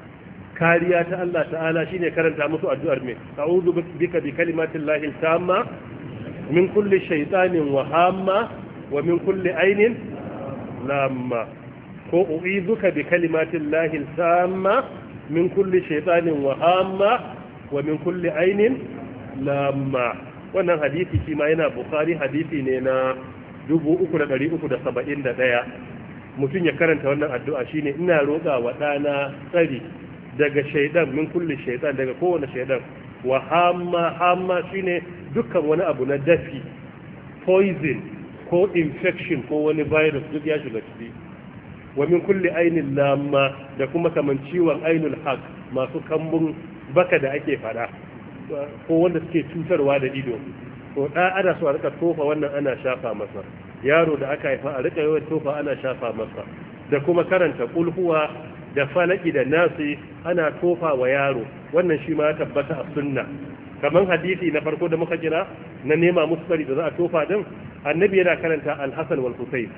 kariya ta Allah ta'ala shine karanta musu addu'ar me a'udhu bika bi kalimatillahi tamma min kulli shaytanin wa hamma wa min kulli ainin lamma, ko u'iduka bi kalimatillahi tamma min kulli shaytanin wa hamma wa min kulli ainin lamma. Wannan hadisi shi ma yana Bukhari, hadisi ne na dubu uku da ɗari uku da saba'in da ɗaya. Mutum ya karanta wannan addu'a shine ina roƙa wa ɗana tsari daga shaidan min kulli shaitan daga kowane shaidan wa hamma hamma shine dukkan wani abu na dafi poison ko infection ko wani virus duk ya shiga ciki wa min kulli ainin lamma da kuma kaman ciwon ainul haq masu kambun baka da ake fada ko wanda suke cutarwa da ido to da ana so a rika tofa wannan ana shafa masa yaro da aka haifa a rika yawan tofa ana shafa masa da kuma karanta kulhuwa da falaki da nasi ana tofa wa yaro wannan shi ma ya tabbata a sunna kaman hadisi na farko da muka jira na nema musu da za a tofa din annabi yana karanta al-hasan wal husayn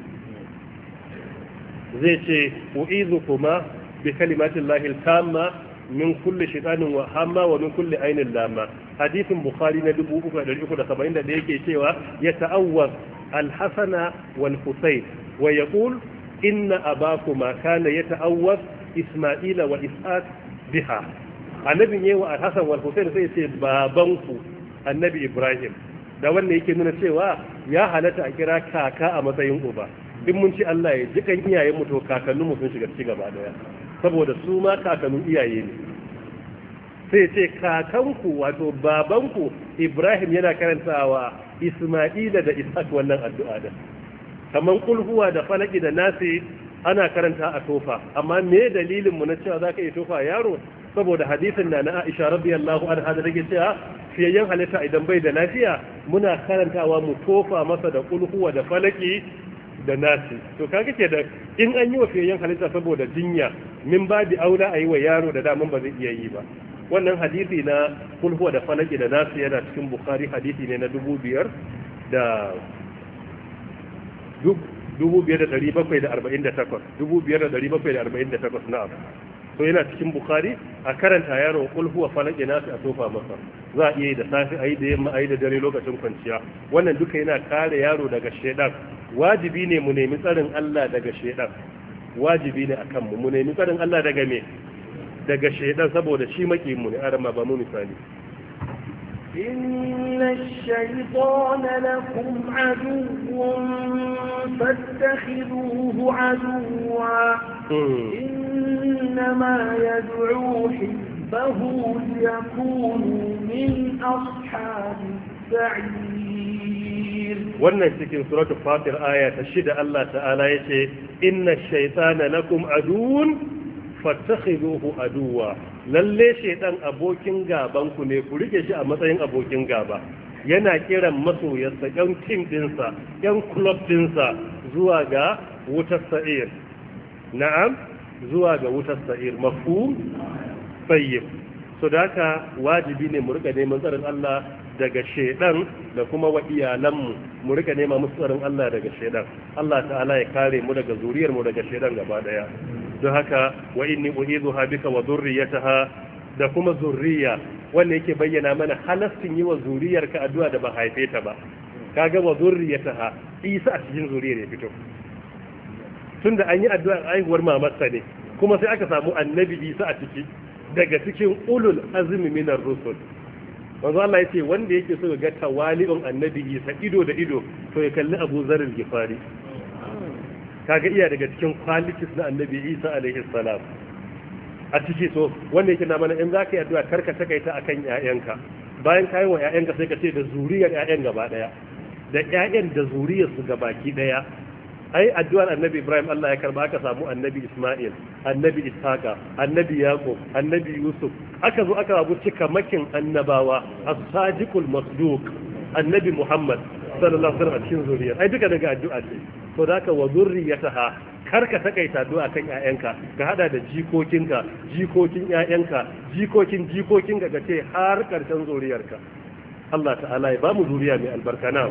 zai ce u'izukuma bi kalimatillahi al-tamma min kulli shaytanin wa hamma wa min kulli ainin lamma hadisin bukhari na dubu uku da uku da saba'in da yake cewa ya ta'awwaz al-hasana wal husayn wa yaqul inna abakuma kana yata'awwaz isma'ila wa ishaq biha annabin yawa al-hasan wal husayn sai ce babanku annabi ibrahim da wannan yake nuna cewa ya halatta a kira kaka a matsayin uba in mun ci Allah ya ji kan iyayen mu to kakannin mu sun shiga ci gaba daya saboda su ma kakannin iyaye ne sai ce kakanku wato babanku Ibrahim yana karantawa Isma'ila da Ishaq wannan addu'a da kaman kulhuwa da falaki da nasi ana karanta a tofa amma me dalilin mu na cewa zaka yi tofa yaro saboda hadisin na na Aisha radiyallahu anha da take cewa fiyayyen halitta idan bai da lafiya muna karantawa mu tofa masa da kulhuwa da falaki da nasi to kaga ke da in an yi wa fiyayyen halitta saboda jinya min babi aula a yi wa yaro da daman ba zai iya yi ba wannan hadisi na kulhuwa da falaki da nasi yana cikin bukhari hadisi ne na dubu biyar da dubu biyar da dari bakwai da arba'in da takwas dubu biyar da dari bakwai da arba'in da takwas na'am to yana cikin bukhari a karanta yaro kulhuwa falaki nasi a tofa masa za a iya yi da safi a yi da yamma a yi da dare lokacin kwanciya wannan duka yana kare yaro daga shedan wajibi ne mu nemi tsarin Allah daga shedan wajibi ne akan mu mu nemi tsarin Allah daga me daga shedan saboda shi maki mu ne arama ba mu misali إن الشيطان لكم عدو فاتخذوه عدوا إنما يدعو حزبه ليكونوا من أصحاب السعير wannan cikin suratul fatir aya ta shida Allah ta'ala yace inna ash-shaytana lakum aduwwun fattakhiduhu aduwwa lalle shaytan abokin gaban ku ne ku rike shi a matsayin abokin gaba yana kiran masoyansa yan team dinsa yan club dinsa zuwa ga wutar sa'ir na'am zuwa ga wutar sa'ir mafhum tayyib so da haka wajibi ne mu rika neman tsarin Allah daga shedan da kuma wa iyalanmu mu rika nema musu tsarin Allah daga shedan Allah ta'ala ya kare mu daga zuriyar mu daga shedan gaba daya don haka wa inni uhiduha bika wa dhurriyyataha da kuma zurriya wanda yake bayyana mana halastin yi wa zuriyarka addu'a da ba haife ta ba kaga wa dhurriyyataha Isa a cikin zuriyar ya fito tunda an yi addu'a aihuwar mamarsa ne kuma sai aka samu annabi Isa a ciki daga cikin ulul azmi minar rusul manzo Allah yace wanda yake so ga tawali'un annabi Isa ido da ido to ya kalli Abu Zar al-Ghifari kaga iya daga cikin qualities na annabi Isa alaihi salam a ciki so wanda yake na mana in zaka yi addu'a karka takaita akan ƴaƴanka bayan kai wa ƴaƴanka sai ka ce da zuriyar ƴaƴan gaba daya da ƴaƴan da zuriyar su gabaki daya ai addu'ar annabi Ibrahim Allah ya karba aka samu annabi Isma'il annabi Ishaqa annabi Yaqub annabi Yusuf aka zo aka rabu cika makin annabawa as-sadiqul masduq annabi Muhammad sallallahu alaihi wasallam a cikin zuriyar ai duka daga addu'a ce to da ka wa zurriyataha karka takaita addu'a kan ƴaƴanka ka hada da jikokinka jikokin ƴaƴanka jikokin jikokinka ga ce har karshen zuriyarka Allah ta'ala ya ba mu zuriya mai albarka na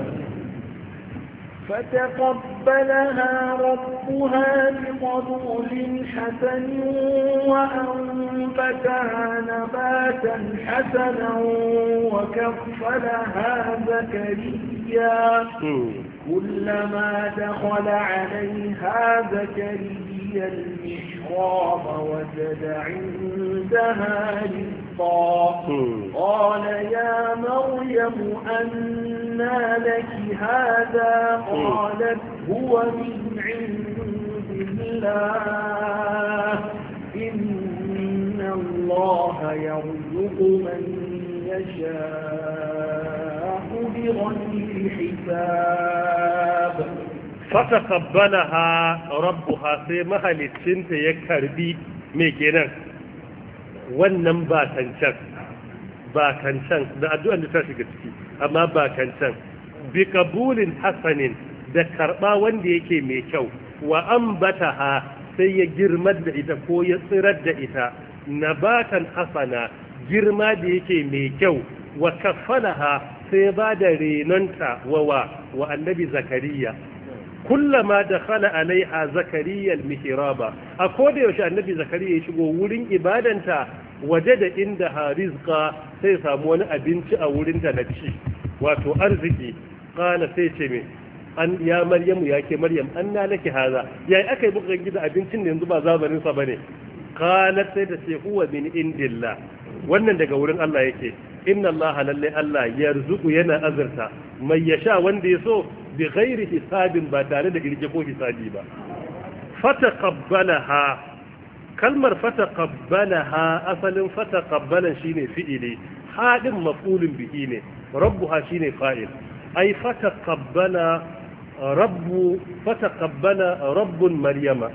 فتقبلها ربها بقبول حسن وأنبتها نباتا حسنا وكفلها زكريا كلما دخل عليها زكريا المحراب وجد عندها رزقا قال يا مريم أنى لك هذا قالت هو من عند الله إن الله الله يرزق من يشاء بغير حساب فتقبلها ربها sai mahalicinta ya karbi me kenan wannan ba kancan ba kancan da addu'ar da ta shiga ciki amma ba kancan bi qabulin hasanin da karba wanda yake mai kyau wa ambataha sai ya girmar da ita ko ya tsirar da ita nabatan hasana girma da yake mai kyau wa kafalaha sai ba da renonta wa wa annabi zakariya kullama dakhala alaiha zakariya almihraba a koda yaushe annabi zakariya ya shigo wurin ibadanta waje da inda harizqa sai samu wani abinci a wurin ta na ci wato arziki kana sai ce me an ya maryamu yake maryam anna laki haza yayi akai buka gida abincin da yanzu ba zabarin sa bane kana sai ta ce huwa min indillah wannan daga wurin Allah yake inna allaha lalle Allah yarzuqu yana azurta mai yasha wanda yaso bi ghairi hisabin ba tare da girge ko hisabi ba fataqabbalaha kalmar fataqabbalaha asalin fataqabbalan shine fi'ili hadin maf'ulun bihi ne rabbuha shine fa'il ay fataqabbala rabbu fataqabbala rabbun maryama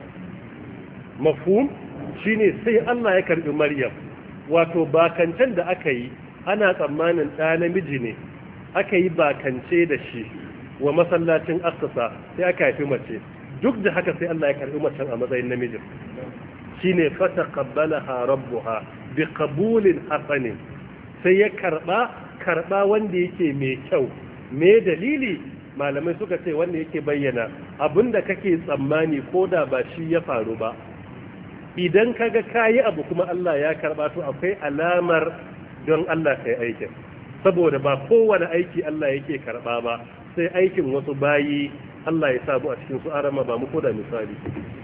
mafhum shine sai Allah ya karbi maryam wato bakancan da aka yi ana tsammanin ɗa namiji ne aka yi bakance da shi wa masallacin aqsa sai aka haifi mace duk da haka sai Allah ya karbi macen a matsayin namijin shine fataqabbalaha rabbuha biqabulin hasanin sai ya karba karba wanda yake mai kyau me dalili malamai suka ce wanda yake bayyana abinda kake tsammani koda ba shi ya faru ba idan kaga kayi abu kuma Allah ya karba to akwai alamar don Allah kai aikin saboda ba kowane aiki Allah yake karba ba sai aikin wasu bayi Allah ya samu a cikin su arama ba mu koda misali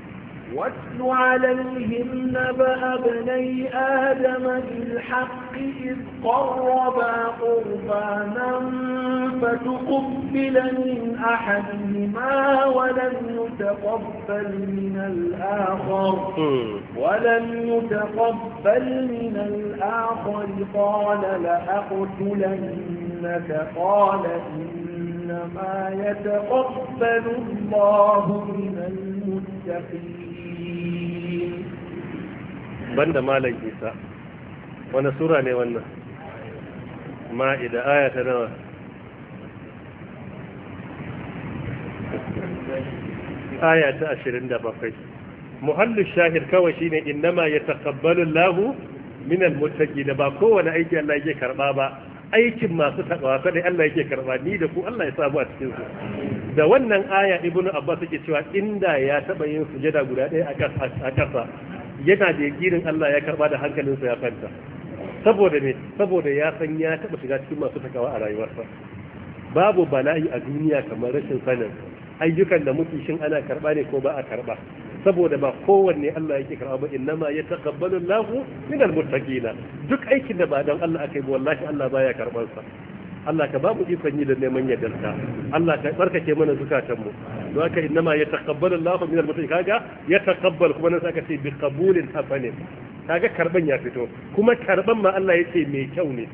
واتل عليهم نبأ ابني آدم بالحق إذ قربا قربانا فتقبل من أحدهما ولم يتقبل من الآخر ولم يتقبل من الآخر قال لأقتلنك قال إنما يتقبل الله من المتقين banda malam Isa wani sura ne wannan ma'ida aya ta nawa aya ta ashirin da bakwai muhallu shahid kawai shine innama yataqabbalu Allahu min almuttaqin ba kowane aiki Allah yake karba ba aikin masu takawa sai Allah yake karba ni da ku Allah ya samu a cikin su da wannan aya ibnu abbas yake cewa inda ya taba yin sujada guda ɗaya a kasa yana da yakinin Allah ya karba da hankalinsa ya fanta saboda ne saboda ya san ya taba shiga cikin masu takawa a rayuwarsa babu bala'i a duniya kamar rashin sanin ayyukan da muke shin ana karba ne ko ba a karba saboda ba kowanne Allah yake karba ba innama yataqabbalu Allahu min almuttaqin duk aikin da ba dan Allah akai ba wallahi Allah baya karban sa Allah ka babu ikon yi da neman yardarka Allah ka barkake mana zukatan mu don haka innama yataqabbalu Allahu min almuttaqin kaga yataqabbal kuma nan saka ce bi qabulin hasanin kaga karban ya fito kuma karban ma Allah yace mai kyau ne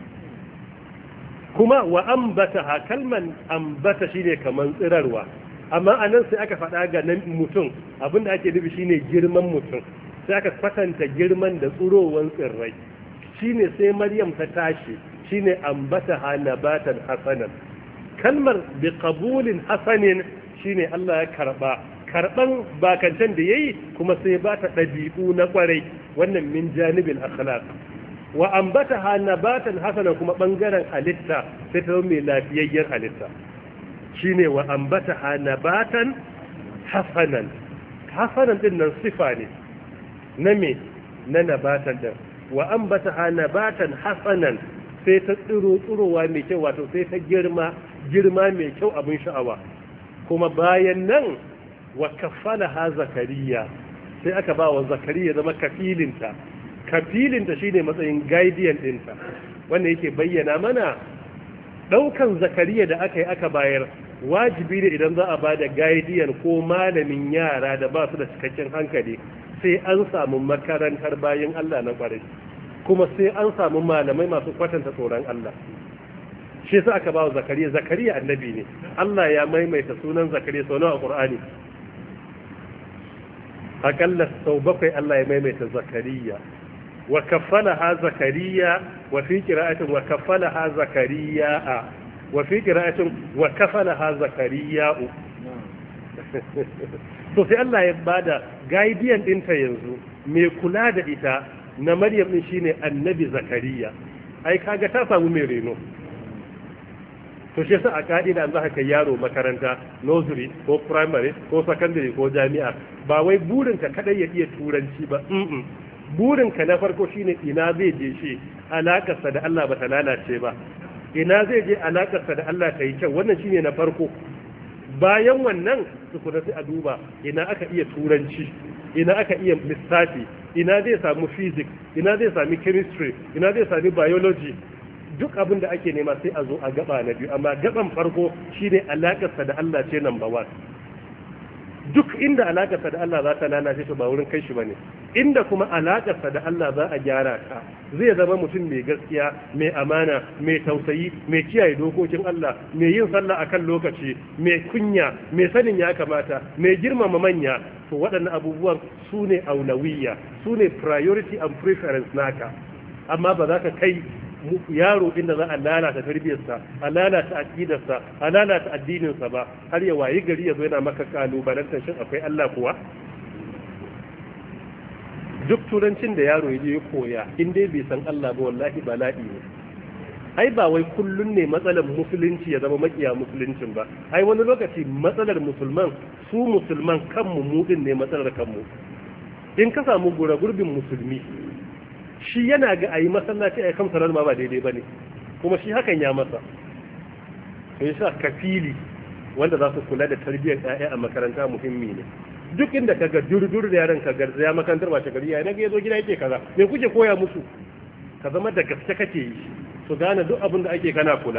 kuma wa ambata kalman ambata shine kaman tsirarwa amma anan sai aka faɗa ga nan mutum abinda ake nufi shine girman mutum sai aka kwatanta girman da tsurowan tsirrai shine sai Maryam ta tashi shine ambata nabatan hasanan kalmar bi qabulin hasanin shine Allah ya karba karban bakantan da yayi kuma sai ba ta dabi'u na kwarai wannan min janibil akhlaq wa ambataha nabatan hasana kuma bangaren halitta sai ta mai lafiyayyen halitta shine wa ambataha nabatan hasanan hasanan din nan sifa ne na me na nabatan din wa ambataha nabatan hasanan sai ta tsiro tsirowa mai kyau wato sai ta girma girma mai kyau abin sha'awa kuma bayan nan wa kafalaha zakariya sai aka ba wa zakariya zama kafilinta kafilinta shine matsayin guardian dinta wanda yake bayyana mana daukan zakariya da aka yi aka bayar wajibi ne idan za a ba da guardian ko malamin yara da ba su da cikakken hankali sai an samu makarantar bayan Allah na kwarai kuma sai an samu malamai masu kwatanta tsoron Allah. Shi sa aka ba wa Zakariya, Zakariya annabi ne. Allah ya maimaita sunan Zakariya sau nawa a Qur'ani? Akalla sau bakwai Allah ya maimaita Zakariya. Wa kaffalaha Zakariya wa fi qira'atin wa kaffalaha Zakariya wa fi qira'atin wa kaffalaha Zakariya'u. To sai Allah ya bada guardian ɗinta yanzu, mai kula da ita na Maryam din shine annabi Zakariya. Ai kaga ta samu mai reno. To shi yasa a ka'ida an zaka kai yaro makaranta, nursery ko primary ko secondary ko jami'a, ba wai burinka kadai ya iya turanci ba, mm burinka na farko shine ina zai je shi alakarsa da Allah ba ta lalace ba, ina zai je alakarsa da Allah ta yi kyau, wannan shine na farko. Bayan wannan tukuna sai a duba ina aka iya turanci, ina aka iya lissafi, ina zai samu physics, ina zai sami chemistry, ina zai sami biology. Duk abin da ake nema sai a zo a gaba na biyu, amma gaban farko shine alakarsa da Allah ce number one. Duk inda alakarsa da Allah za ta lalace to ba wurin kai shi bane. Inda kuma alakarsa da Allah za a gyara ta, zai zama mutum mai gaskiya, mai amana, mai tausayi, mai kiyaye dokokin Allah, mai yin sallah akan lokaci, mai kunya, mai sanin ya kamata, mai girmama manya. To waɗannan abubuwan su ne aulawiyya, su ne priority and preference naka. Amma ba za ka kai yaro inda za a lalata tarbiyarsa, a lalata aqidarsa, a lalata addininsa ba, har ya wayi gari ya zo yana maka kalubalantar shin akwai Allah kuwa. Duk turancin da yaro ya je ya koya in dai bai san Allah ba wallahi bala'i ne. Ai ba wai kullun ne matsalar musulunci ya zama makiya musuluncin ba, ai wani lokaci matsalar musulman su musulman kanmu mu din ne matsalar kanmu. In ka samu gura gurbin musulmi shi yana ga a yi masallaci a kan sanar ma ba daidai ba ne, kuma shi hakan ya masa. Sai sa kafili wanda za su kula da tarbiyyar ƴaƴa a makaranta muhimmi ne. Duk inda ka ga durdur da yaran ka garzaya makarantar ba shagari ya naga yazo gida yake kaza, me kuke koya musu? Ka zama da gaske kake yi, su gane duk abin da ake kana kula.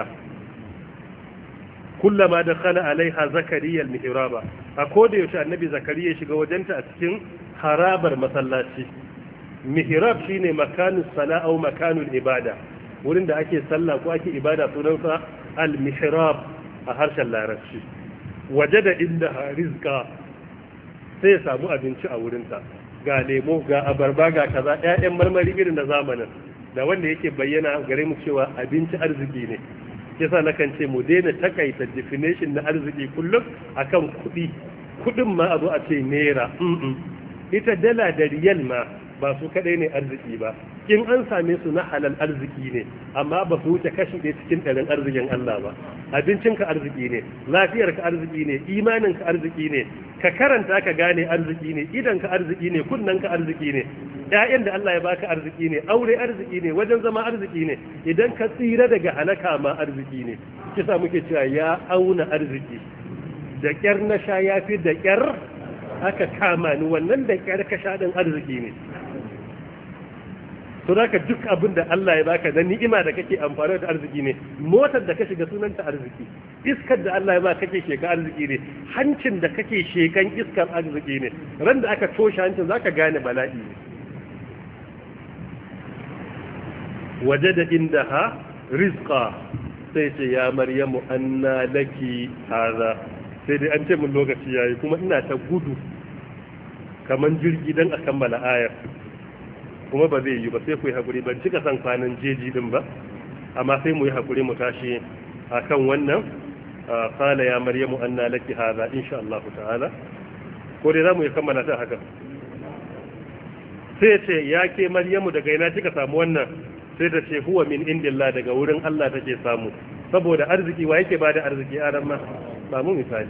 Kullama dakhala alaiha zakariya al-mihraba, a koda yaushe annabi zakariya shiga wajenta a cikin harabar masallaci. Mihrab shine makanus sala au makanul ibada, wurin da ake sallah ko ake ibada sunansa al-mihrab a harshen larabci. Wajada inda rizqa, sai ya samu abinci a wurinta, ga lemo ga abarba ga kaza, ƴaƴan marmari irin na zamanin da wanda yake bayyana gare mu cewa abinci arziki ne. Yasa nakan ce mu daina takaita definition na arziki kullum akan kuɗi, kuɗin ma a zo a ce naira, ita dala da riyal ma ba su kadai ne arziki ba, in an same su na halal arziki ne, amma ba su wuce kashi ɗaya cikin ɗarin arzikin Allah ba. Abincinka arziki ne, lafiyarka arziki ne, imaninka arziki ne, ka karanta ka gane arziki ne, idanka arziki ne, kunnanka arziki ne, ƴaƴan da Allah ya baka arziki ne, aure arziki ne, wajen zama arziki ne, idan ka tsira daga halaka ma arziki ne. Kisa muke cewa ya auna arziki, da ƙyar na sha ya fi da ƙyar aka kama ni, wannan da ƙyar ka sha ɗin arziki ne. To zaka duk abin da Allah ya baka da ni'ima da kake amfani da arziki ne, motar da ka shiga sunanta arziki, iskar da Allah ya baka kake sheka arziki ne, hancin da kake shekan iskar arziki ne, ran da aka toshe hancin zaka gane bala'i ne. Wajada indaha rizqa, sai ce ya Maryamu anna laki hadha, sai dai an ce mun lokaci yayi kuma ina ta gudu kaman jirgi dan a kammala ayar, kuma ba zai yi ba, sai ku yi haƙuri, ban cika san kwanan jeji din ba, amma sai mu yi haƙuri mu tashi a kan wannan. Qala ya Maryamu anna laki hadha, insha Allah ta'ala, ko dai za mu yi kammala ta haka. Sai ce ya ke Maryamu daga ina kika samu wannan? Sai ta ce huwa min indillah, daga wurin Allah take samu, saboda arziki wa yake bada arziki a ran ma, samu misali.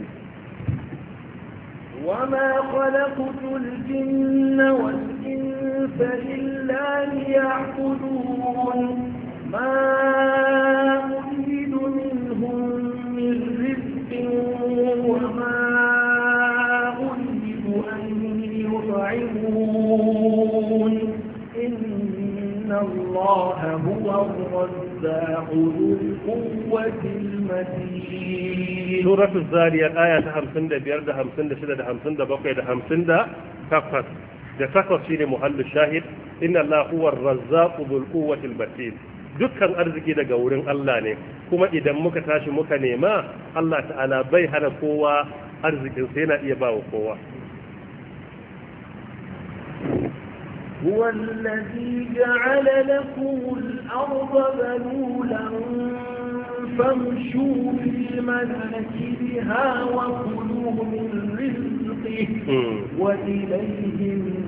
وما خلقت الجن والإنس إلا ليعبدون ما أريد منهم من رزق وما أريد أن يطعمون إن الله هو الرزاق ذو القوة المتين. سورة الزاريات آية خمسين دا بيار دا خمسين دا شدة دا خمسين دا بقية دا خمسين دا كفت da takwas shine muhallu shahid inna Allah huwa ar-razzaqu dhul quwwati al-matin dukkan arziki daga wurin Allah ne kuma idan muka tashi muka nema Allah ta'ala bai hana kowa arzikin sai yana iya bawa kowa هو الذي جعل لكم الأرض ذلولا فامشوا في مناكبها وكلوا من رزقه وإليه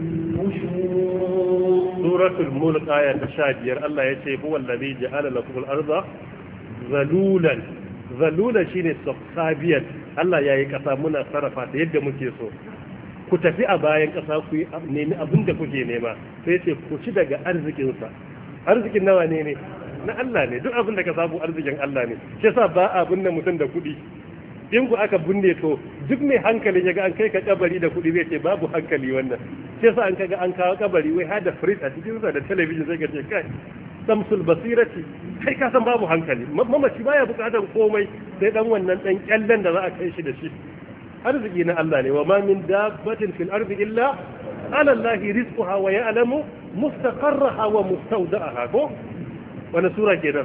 النشور سورة الملك آية تشاجر الله يقول هو الذي جعل لكم الأرض ذلولا ذلولا شيني سخابيا الله يقول منا صرفات يد مكيسو ku tafi a bayan ƙasa ku yi nemi abin da kuke nema sai ce ku ci daga arzikinsa arzikin nawa ne ne na Allah ne duk abin da ka samu arzikin Allah ne shi yasa ba a binne mutum da kuɗi in ku aka binne to duk mai hankali ya ga an kai ka kabari da kuɗi zai ce babu hankali wannan shi yasa an kaga an kawo kabari wai hada fridge a cikin sa da talabijin sai ka ce kai samsul basirati kai ka san babu hankali mamaci baya bukatar komai sai dan wannan dan kyallen da za a kai shi da shi arziki na Allah ne wa ma min dabbatin fil ardi illa ala Allah rizquha wa ya'lamu mustaqarraha wa mustawda'aha ko wani sura kenan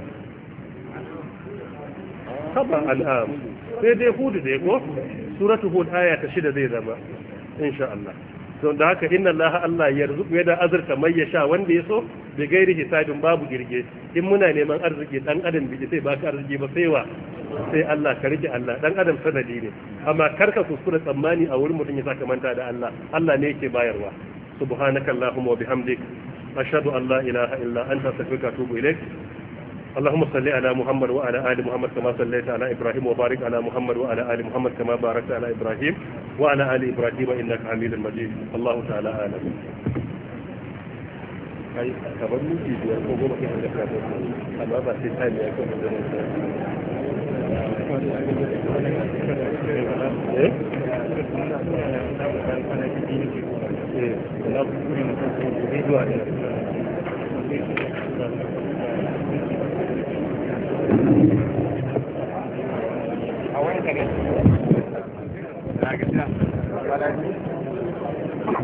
saba al'am sai dai hud dai ko suratu hud aya ta shida zai zama insha Allah to da haka inna Allah Allah yarzuqu yada azurta mai yasha wanda ya so bi gairi hisabin babu girge in muna neman arziki dan adam bi sai baka arziki ba sai wa sai Allah ka rike Allah dan adam sanadi ne amma karka kuskura tsammani a wurin mutum ya saka manta da Allah Allah ne yake bayarwa subhanaka allahumma wa bihamdik ashhadu an la ilaha illa anta astaghfiruka wa atubu ilaik اللهم صل على محمد وعلى ال محمد كما صليت على ابراهيم وبارك على محمد وعلى ال محمد كما باركت على ابراهيم وعلى ال ابراهيم انك حميد مجيد الله تعالى اعلم kai kamar muke biyar ko goma ke hanga kafin amma ba sai time ya kuma da a wani